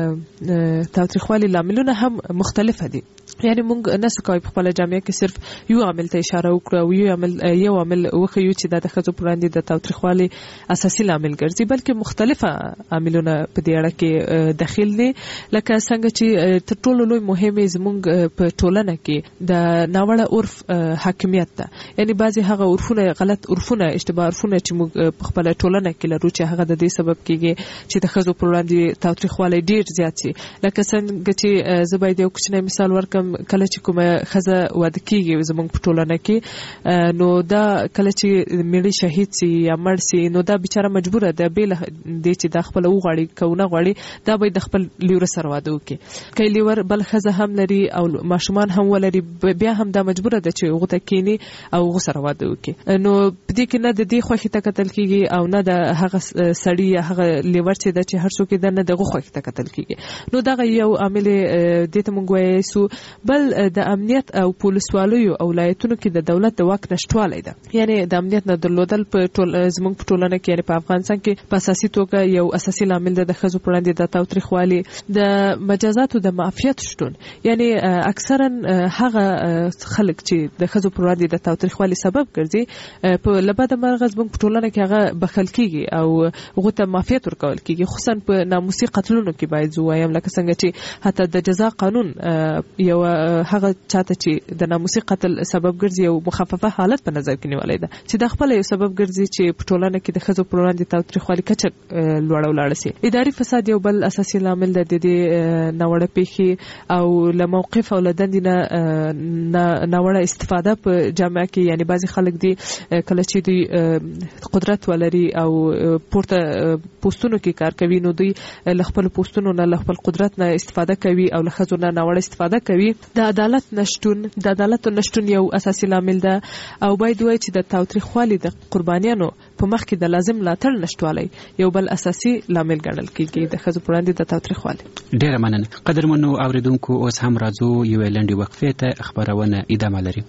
تاوتریخوالي لاملونه هم مختلفه دي. یعنی موږ نسو کوي په خپل جامعه کې صرف یو عامل ته اشاره وکړو او یو عامل وخیو چې د ښځو پر وړاندې د تاوتریخوالي اساسي لامل ګرځي بلکې مختلفه عاملونه په دې اړه کې داخل دي. لکه څنګه چې تر ټولو لوی مهمه زموږ په ټولنه کې د ناوړه عرف حاکمیت ده. یعنی بعضی هغه عرفونه غلط عرفونه اشتباه عرفونه چې موږ په خپل ټولنه کې لرو چې هغه د دې سبب کیږي چې د ښځو پر وړاندې تاوتریخوالي ډیر زیات شي. لکه څنګه چې زباید یو کوچنی مثال ورکم کله چې کومه ښځه واده کیږي زموږ په ټولنه کې نو دا کله چې میړه شهید سي یا مړ سي نو دا بیچاره مجبوره ده بیل دې چې د خپل وغړي کونه غړي دا به د خپل لیور سره واده وکړي. کله لیور بل ښځه هم لري او ماشومان هم ولري بیا هم دا مجبوره ده چې هغه ته کینی او هغه سره واده وکړي. نو په دې کې نه د دې خوښي ته قتل کیږي او نه د هغه سړی یا هغه لیور چې د چې هر څوک د نه دغه خوښي ته قتل کیږي. نو دا یو عامل د ته مونږ وایو سو بل د امنیت او پولیسوالو او ولایتونو کې د دولت د واک نشټوالی ده. یعنی د امنیت نه درلودل په زموږ په ټولنه کې یعنی په افغانستان کې په اساسي توګه یو اساسي لامل ده د ښځو پر وړاندې د تاوتریخوالي. د مجازاتو د معافیت شتون یعنی اکثرا هغه خلک چې د ښځو پر وړاندې د تاوتریخوالي سبب ګرځي په لباده مرغ زموږ په ټولنه کې هغه بخل کیږي او هغه ته معافیت ورکول کیږي خصوصا په ناموسي قتلونو کې. باید زه وایم لکه څنګه چې حتی د جزا قانون یو هغه چاته چې د ناموسي قتل سبب ګرځي او مخففه حالت په نظر کې نیولای ده چې د خپل یو سبب ګرځي چې په ټولنه کې د ښځو پر وړاندې تاوتریخوالي کچه لوړه ولاړه سي. اداري فساد یو بل اساسي لامل د دې ناوړه پیښې او له موقف او له دندې نه ناوړه استفاده په جامعه کې، یعنی بعضي خلک دي کله چې دوی قدرت ولري او پورته پوسټونو کې کار کوي نو دوی له خپل پوسټونو نه له خپل قدرت نه استفاده کوي او له ښځو نه ناوړه استفاده کوي. د عدالت نشټون یو اساسي لامل ده او باید وایي چې د تاوتریخوالي د قربانیانو په مخ کې د لازم ملاتړ نشټوالی یو بل اساسي لامل ګڼل کېږي د ښځو پر وړاندې د تاوتریخوالي. ډیره مننه. قدرمنو اوریدونکو، اوس هم راځو یو لنډه وقفه ته، خبرونه ادامه لري.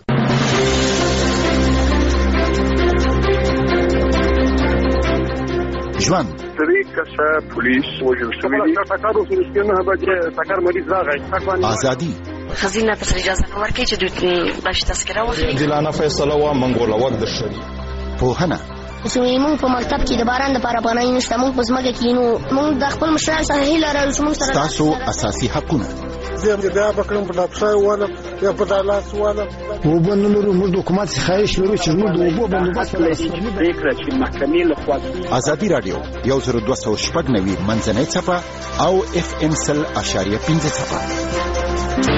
ژوند سری کسه پولیس وجل شوی دی تاکارو فلسطینه به تاکار مریض راغی ازادي خزینه ته اجازه ورکړي چې دوی باش تذکره واخلي. دلانه فیصله وا منګوله وخت د شری پوهنه موږ په مکتب کې د باران د لپاره پناه نشته، موږ په ځمکه کې نو موږ د خپل مشران سره هیله لرو چې موږ سره تاسو اساسي حقونه زه بیا بکرم په ډاکټر والا یا په دالاس والا وبنلو موږ د حکومت خواهش لرو چې موږ د اوبو بندوبست ولرو. فکر چې محکمې له خوا ازادي رادیو 1290 منځنۍ صفه او FM 100.5 صفه.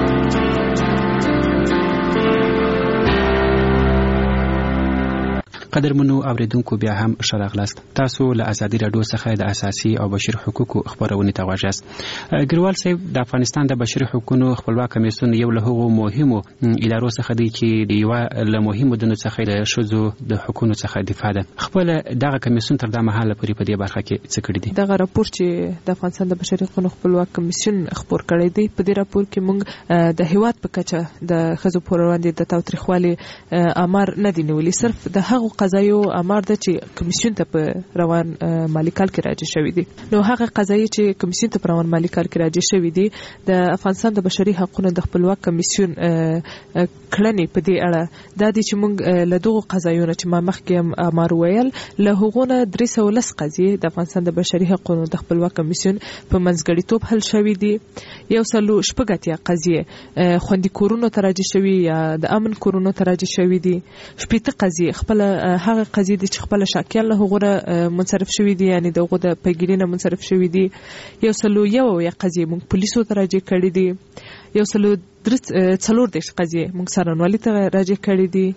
قدرمنو اوریدونکو، بیا هم ښه راغلاست. تاسو له ازادي راډیو څخه د اساسي او بشري حقوقو خبرونه ته غواړئ. ګریوال صاحب، د افغانستان د بشري حقوقو خپلواک کمیسیون یو له هغو مهمو ادارو څخه دی چې د یو له مهمو دنو څخه د ښځو د حقوقو څخه دفاع ده. خپل دغه کمیسیون تر دا مهاله پورې په دې برخه کې څه کړی دي؟ دغه راپور چې د افغانستان د بشري حقوقو خپلواک کمیسیون خپور کړی دی، په دې راپور کې موږ د هیواد په کچه د ښځو پر وړاندې د تاوتریخوالي امر نه دی نیولي، صرف د هغو قضایو امر ده چې کمیسیون ته په روان مالی کال کې راجع شوی دي. نو هغه قضایي چې کمیسیون ته په روان مالی کال کې راجع شوی دي د افغانستان د بشري حقوقو د خپلواک کمیسیون کړنې په دې اړه دا دي چې موږ له دغو قضایونو چې ما مخکې امر ویل له هغونه 310 قضیې د افغانستان د بشري حقوقو د خپلواک کمیسیون په منځګړیتوب حل شوی دي. 140 قضیې خوندي کورونو ته راجع شوی یا د امن کورونو ته راجع شوی دي. 80 قضیې خپل هغه قضیې د چې خپل شاکیان له هغه منصرف شوی دي، یعنی دغه د پیګرینه منصرف شوی دي. 101 قضیې موږ پولیسو ته راجع کړې دي. 143 قضیې موږ سرنوالي ته راجع کړې دي.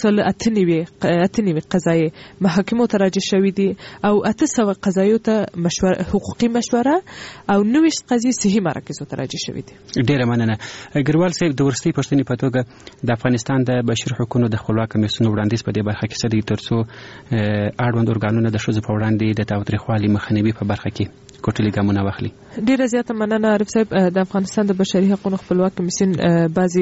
198 قضایي محاکمو ته راجع شوی دي او 800 قضایو ته حقوقي مشوره او 90 قضیې صحي مراکزو ته راجع شوی دي. ډیره مننه. ګریوال صاحب، د ورستي پښتنې په توګه د افغانستان د بشري حقوقو د خپلواک کمیسیون وړاندیز په دې برخه کې څه دی ترڅو اړوند ارګانونه د ښځو په وړاندې د تاوتریخوالي مخنیوي په برخه کې کوټلي ګامونه واخلي؟ ډیره زیاته مننه عارف صاحب. د افغانستان د بشري حقوقو خپلواک کمیسیون بعضي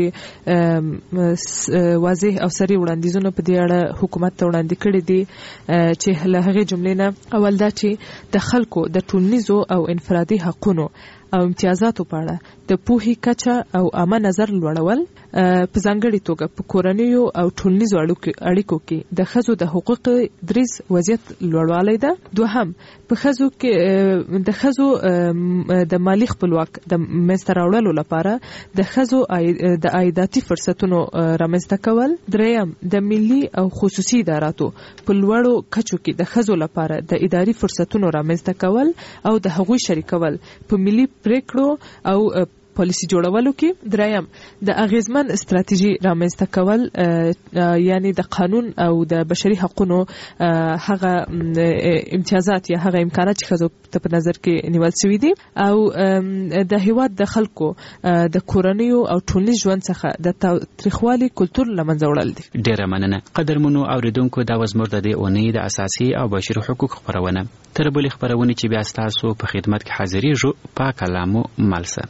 واضح او سری وړاندیزونه په دې اړه حکومت ته وړاندې کړي دي چې له هغې جملې نه اول دا چې د خلکو د ټولنیزو او انفرادي حقوقو او امتیازاتو په اړه د پوهې کچه او عامه نظر لوړول، په ځانګړي توګه په کورنیو او ټولنیزو اړیکو کې د ښځو د حقوقو دریځ وضعیت لوړوالی ده. دوهم، په ښځو کې د ښځو د مالی خپلواک د منځته راوړلو لپاره د ښځو د عایداتي فرصتونو رامنځته کول. دریم، د ملي او خصوصي اداراتو په لوړو کچو کې د ښځو لپاره د اداري فرصتونو رامنځته کول او د هغوی شریکول په ملي پریکړو او پالیسی جوړولو کې. دریم، د اغیزمن استراتیژي رامنځته کول، یعنی د قانون او د بشري حقوقو هغه امتیازات یا هغه امکانات چې ښځو ته په نظر کې نیول شوي دي او د هیواد د خلکو د کورنیو او ټولنیز ژوند څخه د تاوتریخوالي کلتور له منځه وړل دي. ډیره مننه. قدرمنو اوریدونکو، دا وزمر د دې اونۍ د اساسي او بشري حقوقو خبرونه. تر بلې خبرونه چې بیا ستاسو په خدمت کې حاضرېږو، په کلامو ملسه.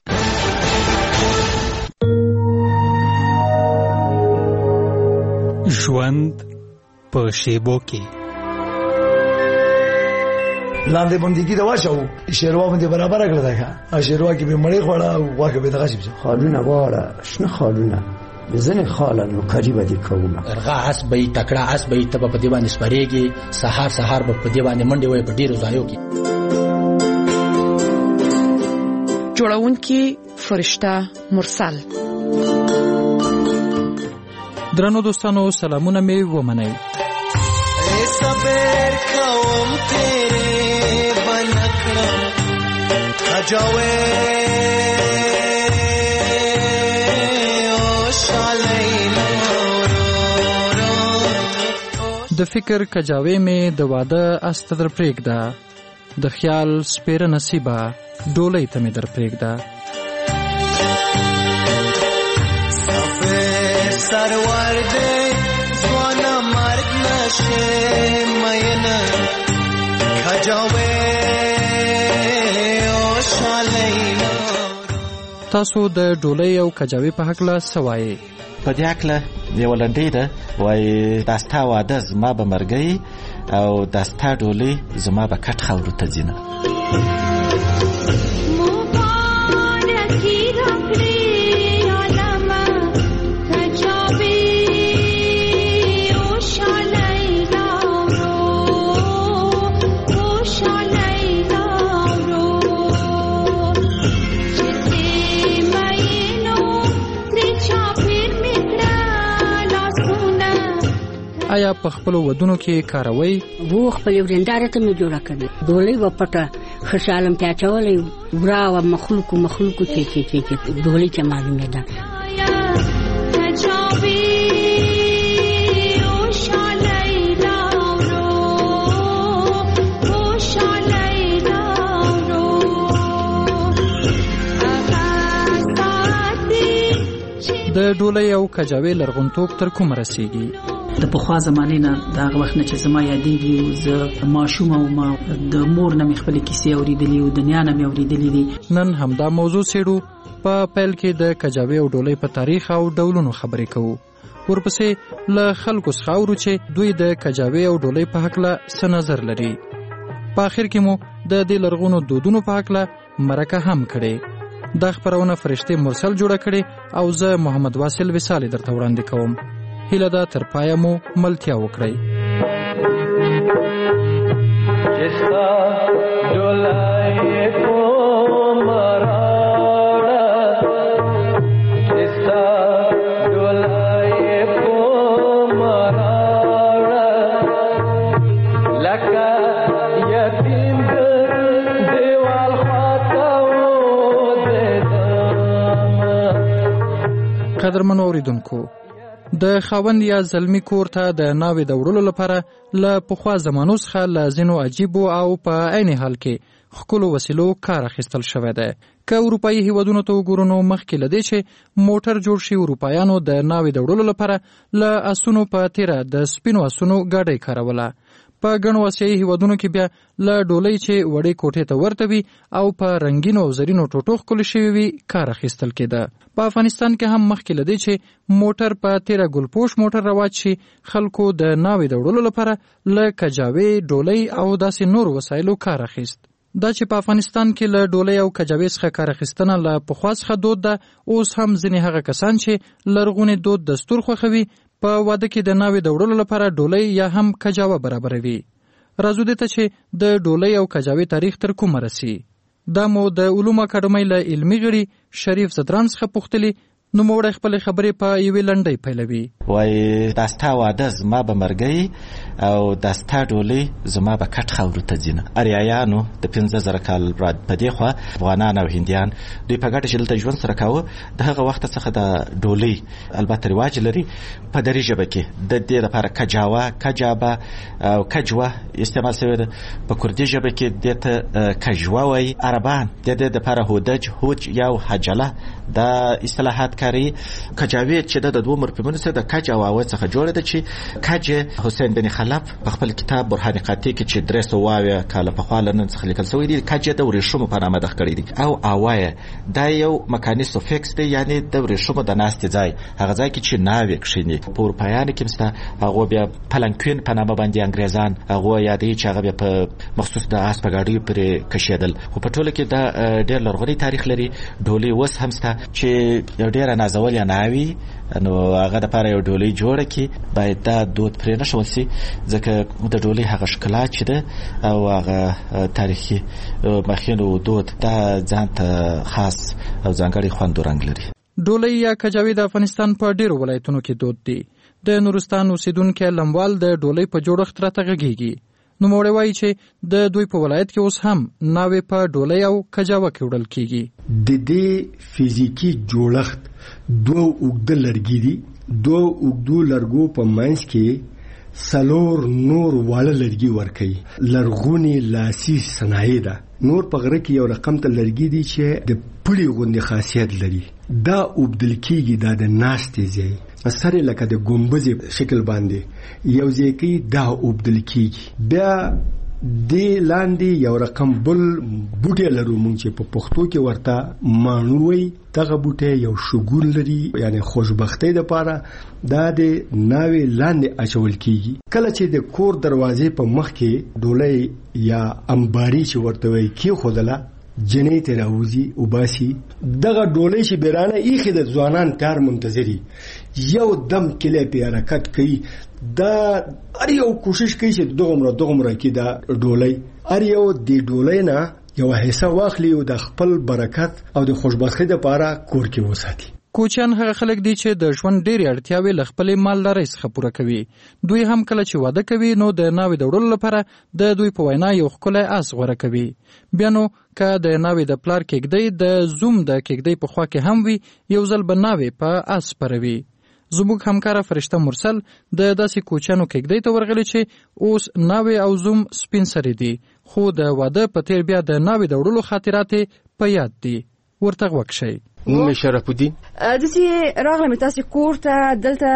ژوند په شیبو کې لاندې بندګي د واچو شیروا باندې برابر کړل دا شیروا کې به مړی خوړه او واکه به دغه شي خالونه واړه شنه خالونه بزنه خالن وکړي باندې کومه ارغا اس به تکړه اس به ته په دې باندې سپریږي سحر به په دې باندې منډي وي په ډیرو ځایو کې. جوړونکي فرشته مرسل درنو دوستانو سلامونه می ومنئ. صبر کوم تیرې بنکړم خجاوې او شالینا د فکر کجاوې می د واده استدر پرېږده، د خیال سپیره نصیبه ډولۍ ته می در پرېږده. صبر سرور دې ځوانه مرګ نشه مینه خجاوې او شالینا. تاسو د ډولۍ او کجاوې په هکله څه وایئ؟ په دې هکله یوه لنډۍ ده، وایي دا ستا واده زما به مرګی او دا ستا ډولۍ زما به کټ خاورو ته ځینه. آیا په خپل ودونو کې کاروي؟ وو خپل ورنداره ته مې جوړه کړې ډولۍ و پټه خوشالم ته چولې ورا و مخلوق چې ډولۍ چې معلومه ده. د ډولۍ او کجاوې لرغونتوب تر کومه رسیږي؟ د پخوا زمانې نه د هغه وخت نه چې زما یادېږي، زه ماشوم او ما د مور نه مې خپلې کیسې اورېدلې او د نیا نه مې اورېدلې دي. نن همدا موضوع څېړو. په پیل کې د کجاوې او ډولۍ په تاریخ او ډولونو خبرې کوو. ورپسې له خلکو څخه اورو چې دوی د کجاوې او ډولۍ په هکله څه نظر لري. په آخر کې مو د دې لرغونو دودونو په هکله مرکه هم کړې. دا خبرونه فرشتې مرسل جوړه کړې او زه محمد واصل وصالي درته وړاندې کوم. هیله ده تر پایه مو ملتیا وکړئ. قدرمنو اوریدونکو، د خاوند یا زلمی کور ته د ناوې د وړلو لپاره له پخوا زمانو څخه له ځینو عجیبو او په عین حال کې ښکلو وسیلو کار اخیستل شوی دی. که اروپایي هیوادونو ته وګورو نو مخکې له دې چې موټر جوړ شي، اروپایانو د ناوې د وړلو لپاره له اسونو په تیره د سپینو اسونو ګاډۍ کاروله. په ګڼو آسیایي هیوادونو کې بیا له ډولۍ چې وړې کوټې ته ورته وي او په رنګینو او زرینو ټوټو ښکلې شوي وي کار اخیستل کېده. په افغانستان کې هم مخکې له دې چې موټر په تیره ګلپوش موټر رواج شي، خلکو د ناوې د وړلو لپاره له کجاوې، ډولۍ او داسې نورو وسایلو کار اخیست. دا چې په افغانستان کې له ډولۍ او کجاوې څخه کار اخیستنه له پخوا څخه دود ده، اوس هم ځینې هغه کسان چې لرغونې دود دستور خوښوي په واده کې د ناوې د وړلو لپاره ډولۍ یا هم کجاوه برابروي. راځو دې ته چې د ډولۍ او کجاوې تاریخ تر کومه رسي. دا مو د علومو اکاډمۍ له علمي غړي شریف زدران څخه پوښتلي. نو موږ خپل خبرې په یوې لنډۍ پیلوي. وایي دا ستا واده زما به مرګی او دا ستا ډولۍ زما به کټ خاورو ته ځینه. اریایانو د 15,000 کال په دې خوا افغانان او هندیان دوی په ګډه چې دلته ژوند سره کاوه. د هغه وخت څخه د ډولۍ البته رواج لري. په دري ژبه کې د دې لپاره کجاوه، کجابه او کجوه استعمال شوی ده. په کردي ژبه کې دته کجوه وایي. عربان د دې لپاره هودج، هوج یا حجله دا اصطلاحات کاری. کجاوی چې د دوه مرکبونو څخه د کج او واو څخه جوړه ده چې کج حسین بن خلف په خپل کتاب برهان قاطع کې چې 300 کال په خوا لنن څخه لیکل شوی دی. کج د ورېښمو په نامه د کړی دی او اوای دا یو مکاني سوفیکس دی، یعنی د ورېښمو د ناستې ځای، هغه ځای کې چې ناوې کښینی. په اروپایانو کې مسته هغه بیا پلانکوین په نامه باندې انګریزان هغه یادې چې هغه په مخصوص د اس په گاډي پر کشیدل. خو په ټوله کې دا ډېر لرغونی تاریخ لري. ډولۍ وس همسته چې یو ډېر نازول یا ناوي نو هغه د پاره یو ډولۍ جوړه کی باید دا دود پرې نشول سي، ځکه د ډولۍ هغه ښکلا چې ده او هغه تاریخي مخینو دود دا ځان ته خاص او ځانګړی خوند رنګ لري. ډولۍ یا کجاوي د افغانستان په ډیرو ولایتونو کې دود دي. د نورستان اوسیدونکي لموال د ډولۍ په جوړښت راته غږیږي. نوموړی وایي چې د دوی په ولایت کې اوس هم ناوې په ډولۍ او کجاوه کې وړل کیږي. د دې فزیکی جوړښت دوه اوږده لرګي دي. دوه اوږدو لرګو په منځ کې سلور نور واړه لرګي ورکوي. لرغوني لاسي صنایع ده. نور په غره کې یو رقم ته لرګي دي چې د پړي غوندې خاصیت لري. دا اوبدل کیږي، دا د ناستې ځای سره لکه د ګمبز شکل باندې یو ځای کې دا اوبدل کیږي. بیا د لاندې یو رقم بل بوټي لرو مونږ چې په پښتو کې ورته مانوي. دغه بوټي یو شګون لري، یعنی خوشبختۍ لپاره دا د ناوې لاندې اچول کیږي. کله چې د کور دروازې په مخ کې ډولۍ یا امباري چې ورته وایي کېښودله، جنې ته راوځي وباسي. دغه ډولۍ چې بیرانه ایښې د ځوانان تیار منتظري یو دم کلی پې حرکت کوي. دا هر یو کوشش کوي چې دغومره کې دا ډولۍ هر یو د ډولۍ نه یو حصہ واخلي او د خپل برکت او د خوشبختۍ لپاره کور کې وساتي. کوچیان هغه خلک دي چې د ژوند ډېرې اړتیاوې له خپلې مالدارۍ څخه پوره کوي. دوی هم کله چې واده کوي نو د ناوې د وړلو لپاره د دوی په وینا یو ښکلی آس غوره کوي. بیا نو که د ناوې د پلار کېږدۍ د زوم د کېږدۍ په خوا کې هم وي، یو ځل به ناوې په آس سپروي. زموږ همکاره فرشته مرسل د داسې کوچیانو کېږدۍ ته ورغلي چې اوس ناوې او زوم سپین سرې دي، خو د واده په تیر بیا د ناوې د وړلو خاطرات په یاد دي. ورته غوږ شئ. نوم شرف الدین. داسې راغلم تاسې کور ته، دلته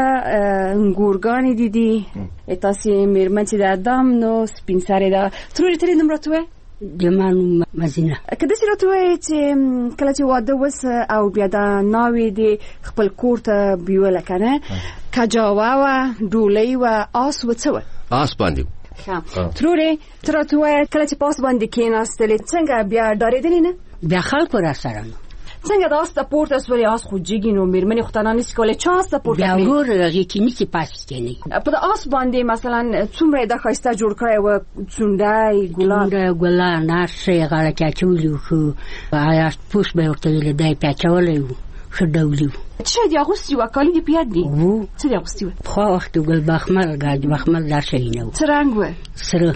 ګورګانې دي تاسې میرمن چې د ادم نو سپین سرې ده. ترورې ترې نوم راته وایه؟ جمانو مزینه. که داسې راته وایې چې کله چې واده وسه او بیا د ناوې دې خپل کور ته بیوله که نه، کجاوه وه، ډولۍ وه، آس وه، څه وه؟ آس باندې وه. ترورې ته راته وایه کله چې په آس باندې کېناستلې څنګه بیا ډارېدلې نه؟ بیا خلکو را سره نو څنګه د آس ته پورته سولې؟ آس خو جګي نو میرمنې خو تنها نشي کولی چې آس ته پورته کړي. بیا ورور هغې کې نشي پاس کېنی. په د آس باندې مثلا څومره یې دا ښایسته جوړ کړی وه؟ څونډی ګلان هر څه یې غاړه کې اچولي وو، ښه پوست به یې ورته ویلې دا یې پې اچولی وو، ښه ډولي وو. څه شی دې اغوستي وه؟ کالي دې په یاد دي؟ څه دې اغوستي وه؟ پخوا وخت ګل بخمل ګاج بخمل دا شی نه وو. څه رنګ وه؟ سره.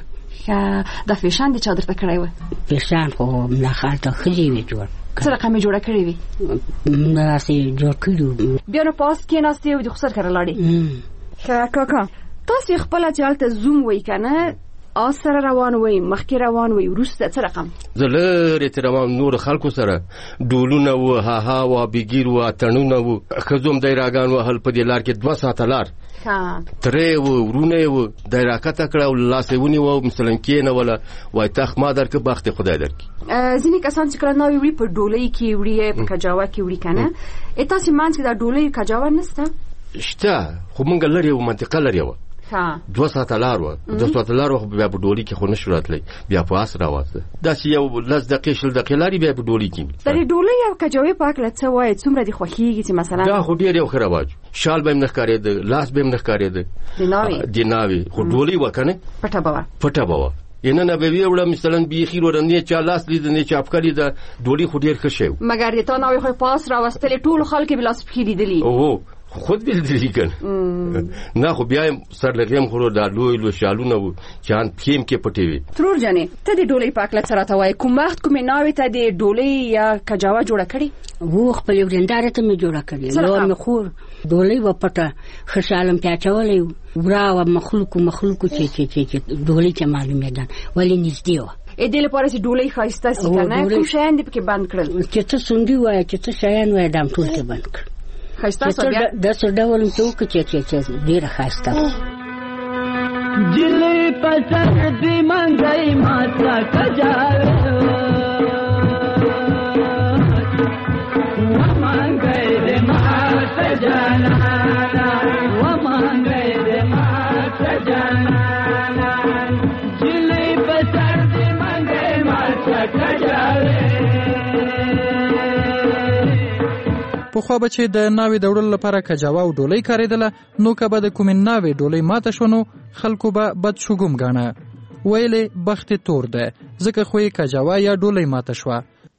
دا فیشن دې چا درته کړی وه؟ فیشن خو ملخالته ښځې وې جوړ. څه رقم یې جوړه کړې وي؟ داسې جوړ کړي وو. بیا نو په آس کېناستې او د خسر کره لاړې. کاکا تاسې خپله چې هلته زوم وایي که نه، آس سره روان وای، مخکې روان وای، وروسته څه رقم؟ زه لرې تر روان نور خلکو سره ډولونه وو، هاها وو، بګیر وو، اتڼونه وو، ښځو هم دی راګان وهل. په دې لار کې 2 ساعته لار، ترې وو، ورونه یې وو، دی راکته کړه او لاس یې ونیوه، مثلا کېنوله، وایي تخت ما درکړه، بخت خدای درکړي. ځینې کسان چې کله ناوې وړي په ډولۍ کې وړي، په کجاوه کې وړي که نه، تاسې منځ کې دا ډولۍ کجاوه نشته؟ شته، خو مونږ لرې وو، منطقه لرې وه. 2 ساعته لار وه. 2 ساعته لار وه، بیا په ډولۍ کې خو نشو راتلی، بیا په آس راوسته. داسې یو 10 دقیقې 20 دقیقې لارې بیا په ډولۍ کې. د ډولۍ او کجاوې په هکله څه وایې؟ څومره دې خوښېږي چې مثلا؟ دا خو ډېر یو ښه رواج، شال به یې نه ښکارېده، لاس به یې نه ښکارېده د ناوې، خو ډولۍ وه که نه، پټه به وه. پټه به وه. نه نه به وی وړه مثلا بیخي ور نه چا لاس لید نه چا افکاری دا ډولی خو ډیر ښه شو. مګر د تا نوې خو پاس راوستلې ټول خلک بلاس پخې دیدلی. او خود بیل دی کنه. نه خو بیا سر لګیم خو دا لوی شالونه و چان پیم کې پټې وي. ترور جانې ته د ډولۍ پاکله سره تا وای کوم وخت کومې ناوې ته د ډولۍ یا کجاوه جوړه کړې؟ وو خپل ورنداره ته مې جوړه کړې. نو مې خور ډولۍ و پټه خشالم پیاچولې ورا و مخلوق چې ډولۍ ته معلومه ده ولی نږدې و. ا دې لپاره چې ډولۍ خاصه سي کنه کوم شیان دې پکې بند کړل؟ چې ته سونډي وای چې ته شیان وای دام ټول ته بند کړ. خاصه بیا د سړډول ته چې ډیره خاصه جلې پسر دې منګي ماته کجاوه ومنګي دې ماته جانا ومنګي دې ماته جانا جلې پسر دې منګي ماته کجاوه. پخوا به چې د ناوې د وړلو لپاره کجاوه او ډولۍ کارېدله نو که به د کومې ناوې ډولۍ ماته شوه نو خلکو به بد شګوم ګاڼه. ویلې بخت تور ده ځکه خو یې کجاوه یا ډولۍ ماته شوه.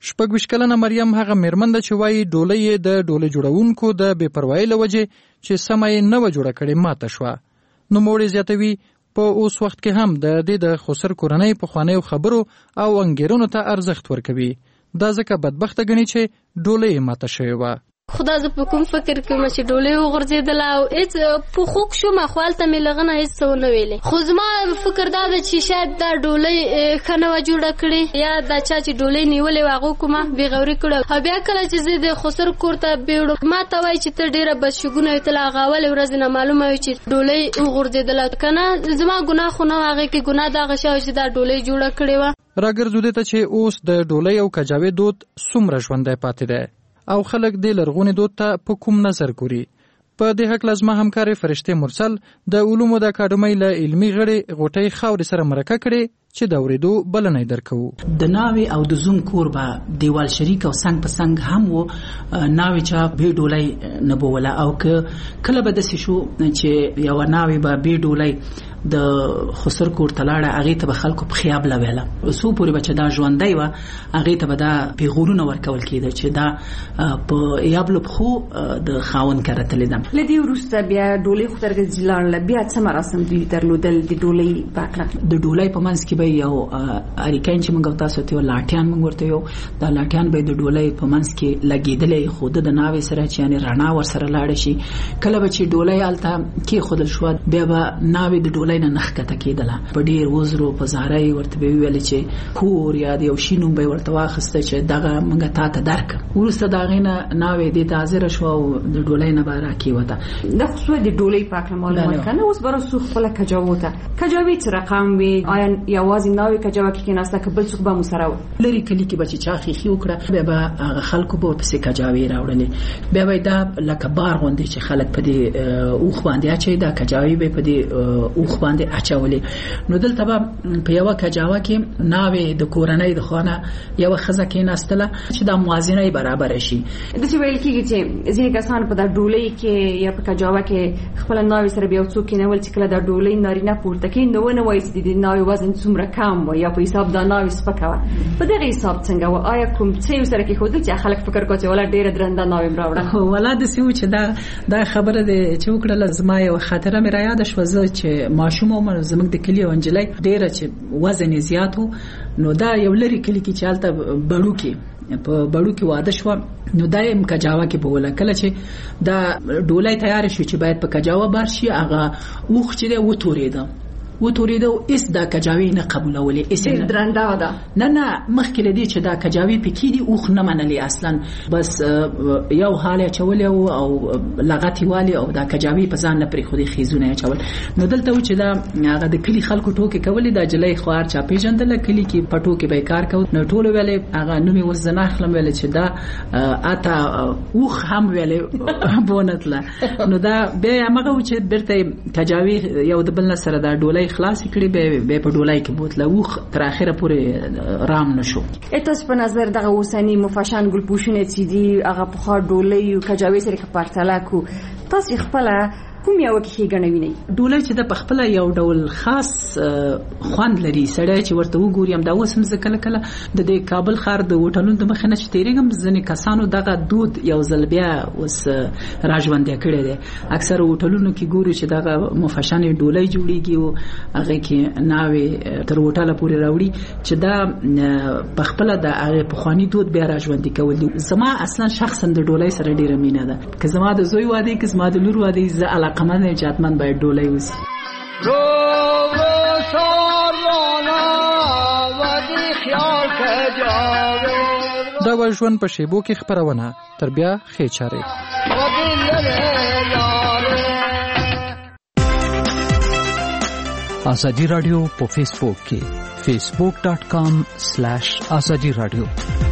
شپږ کلنه مریم هغه میرمن ده چې وایي ډولۍ د ډولۍ جوړونکو د بې پروایۍ له وجې چې سمه یې نه وه جوړه کړې ماته شوه. نوموړی زیاتوي په اوس وخت کې هم د دې د خسر کورنۍ پخوانیو خبرو او انګیرنو ته ارزښت ورکوي. دا ځکه بدبخته ګڼي چې ډولۍ یې ماته شوې وه. خدا زه په کوم فکر کوم چې ډولۍ وغورځېدله او هېڅ په خوږ شوم هلته مې له هغه نه هېڅ څه ونه ویلې. خو زما فکر دا ده چې شاید دا ډولۍ ښه نه وه جوړه کړې یا دا چا چې ډولۍ نیولې وه هغو کومه بېغوري کړې. او بیا کله چې زه د خسر کور ته بیوړم ما ته وایي چې ته ډېره بدشګونه یې ته له هغه اولې ورځې نه معلومه وي چې ډولۍ وغورځېدله. که نه زما ګناه خو نه وه هغې کې ګناه د هغه شی چې دا ډولۍ جوړه کړې وه. راګرځو دې ته چې اوس د ډولۍ او کجاوې دود څومره ژوندی پاتې دی او خلک د لرغوني دود ته په کوم نظر ګوري. په دې هکله زما همکارې فرشتې مرسل د علومو د اکاډمۍ له علمي غړي غوټۍ خاورې سره مرکه کړې چې د اورېدو بلنه یې درکوو. د ناوې او د زوم کور به دیوال شریک او څنګ په څنګ هم و. ناوې چا بې ډولۍ نه بوله او کله به داسې شو چې یوه ناوې به بې ډولۍ د خسر کور ته لاړه هغې ته به خلکو په خیابله ویله. څو پورې به چې دا ژوندی وه هغې ته به دا پیغورونه ورکول کېده چې دا په یابلو پښو د خاوند کره تلې ده. له دې وروسته بیا ډولۍ خو ته لاړله بیا څه مراسم دوی درلودل د ډولۍ په هکله؟ د ډولۍ په منځ کې به یو اریکین چې موږ تاسو ته یو لاټیان موږ ورته یو دا لاټیان به د ډولۍ په منځ کې لګېدلی خو د ناوې سره چې یعنې رڼا ورسره لاړه شي. کله به چې ډولۍ هلته کېښودل شوه بیا به ناوې د ډولۍ نه نښکته کېدله. په ډېر وزرو په زارۍ ورته به ویلې چې کور یا د یو شي نوم به یې ورته واخیسته چې دغه موږ تا ته درکړه. وروسته د هغې نه ناوې دې ته حاضره شوه او د ډولۍ نه به راکېوته. دا خو د ډولۍ په هکله معلومات که نه. اوس به راسو خپله کجاوو ته. کجاوې څه رقم وې؟ آیا یوازې ناوې کجاوه کې کېناسته که بل څوک به مو سره و؟ لرې کلي کې به چې چا خیښي وکړه بیا به هغه خلکو به ورپسې کجاوې راوړلې. بیا به دا لکه بار غوندې چې خلک په دې اوښ باندې اچوي دا کجاوې به په دې اوښ باندې اچولې. نو دلته به په یوه کجاوه کې ناوې د کورنۍ د خوا نه یوه ښځه کېناستله چې دا موازنه یې برابره شي. داسې ویل کېږي چې ځینې کسان په دا ډولۍ کې یا په کجاوه کې خپله ناوې سره بیا یو څوک کېنول چې کله دا ډولۍ نارینه پورته کړي نو ونه وایي چې د ناوې وزن څومره کم و یا په حساب دا ناوې سپکه وه. په دغه حساب څنګه و؟ آیا کوم څه یې ورسره کېښودل چې خلک فکر کوي چې ولا ډېره درنده ناوې م راوړه؟ ولا داسې و چې دا خبره دې چې وکړله زما یوه خاطره مې رایاده شوه. زه چې ماشوم وم زموږ د کلي یوه نجلۍ ډېره چې وزن یې زیات و نو دا یو لرې کلي کې چې هلته په بړو کې واده شوه نو دا یې کجاوه کې بوله. کله چې دا ډولۍ تیاره شو چې باید په کجاوه بار شي هغه اوښ چې دی وتورېده ایس دا کجاوی نه قبولولې ایس درنده ده نه مخکې لدی چې دا کجاوی پکې دی اوخ نه منلې اصلا بس یو حال چولې او لغتي والی او دا کجاوی په ځان نه پرې خو دي خيزونه چول نو دلته و چې دا هغه د کلی خلکو ټوکې کولې دا جلې خوار چا پیژندل کلی کې پټو کې به کار کو نو ټول ویلې هغه نومي وزنه خلم ویلې چې دا اته اوخ هم ویلې بونتله نو دا به هغه چې برته کجاوی یو د بل سره دا ډولۍ خلاص کړي به په ډولۍ کې بوتله وخ تر اخره پورې رام نشو. تاسو په نظر دغه اوسنی مفاشان ګل پوښونه چې دی هغه په خار ډولۍ او کجاوی سره کې پرتله کو تاسو خپل کوم یو کې غنویني ډولۍ چې د خپل یو ډول خاص خوند لري سړی چې ورته وګوریم دا وسم ځکه کله د کابل خار د وټلون د مخنه چې تیریګم ځنې کسانو دغه دود یو ځل بیا وس راژوندې کړي دي اکثر وټلونو کې ګوري چې دغه مفاشان ډولۍ جوړیږي او هغه کې ناوې تر وټاله پورې راوړي چې دا په خپل د هغه پخوانی دود بیا راژوندې کول دي. زما اصلا شخصا د ډولۍ سره ډیره مینه ده که زما د زوی واده کې زما د لور واده ز قمن جاتمن باید ډولۍ وسی رو ساروانا ودی خیال کجاوه دا ژوند په شیبو کې خبرونه تر بیا خې چاره آزادی رادیو په فیسبوک کې facebook.com/azadi radio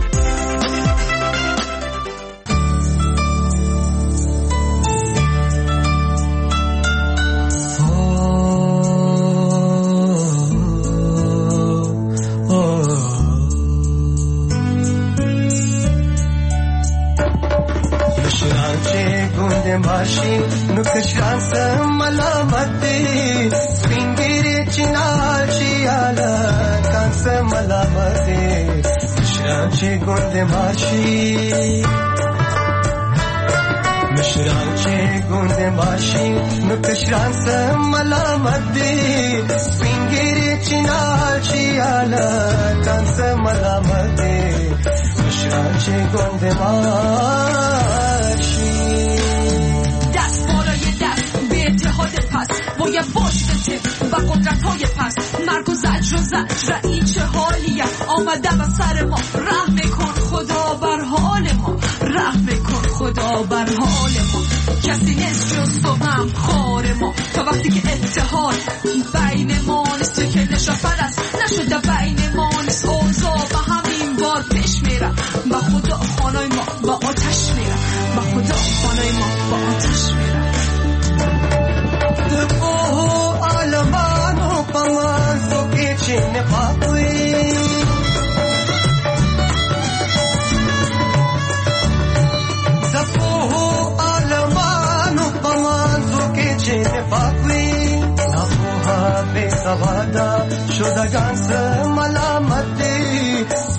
نو کشان سملامتی سپینگیری چنال شیالا کان سملامتی مشران چه گنده ماشی مشران چه گنده ماشی نو کشران سم ملامت دی سپینگیری چینال چی آلا کان سم ملامت دی مشران چه گنده ماشی دست بالای دست به اتحاد پس باید باشده و قدرت های پس مرگ و زجر و زجر این چه حالیه آمده و سر ما رحم کن خدا بر حال ما رحم کن خدا بر حال ما کسی نیست جز تو هم خار ما تا وقتی که اتحاد بین ما نیست که نشافر است نشده بین ما نیست اوضاع و همین بار پیش میره با خدا خانای ما با آتش میره با خدا خانای ما با آتش میره دقوه آلمانو پمازو که چین پاپوی دقوه آلمانو پمازو که چین پاپوی نفوها بی سوادا شدگان سه ملامت دی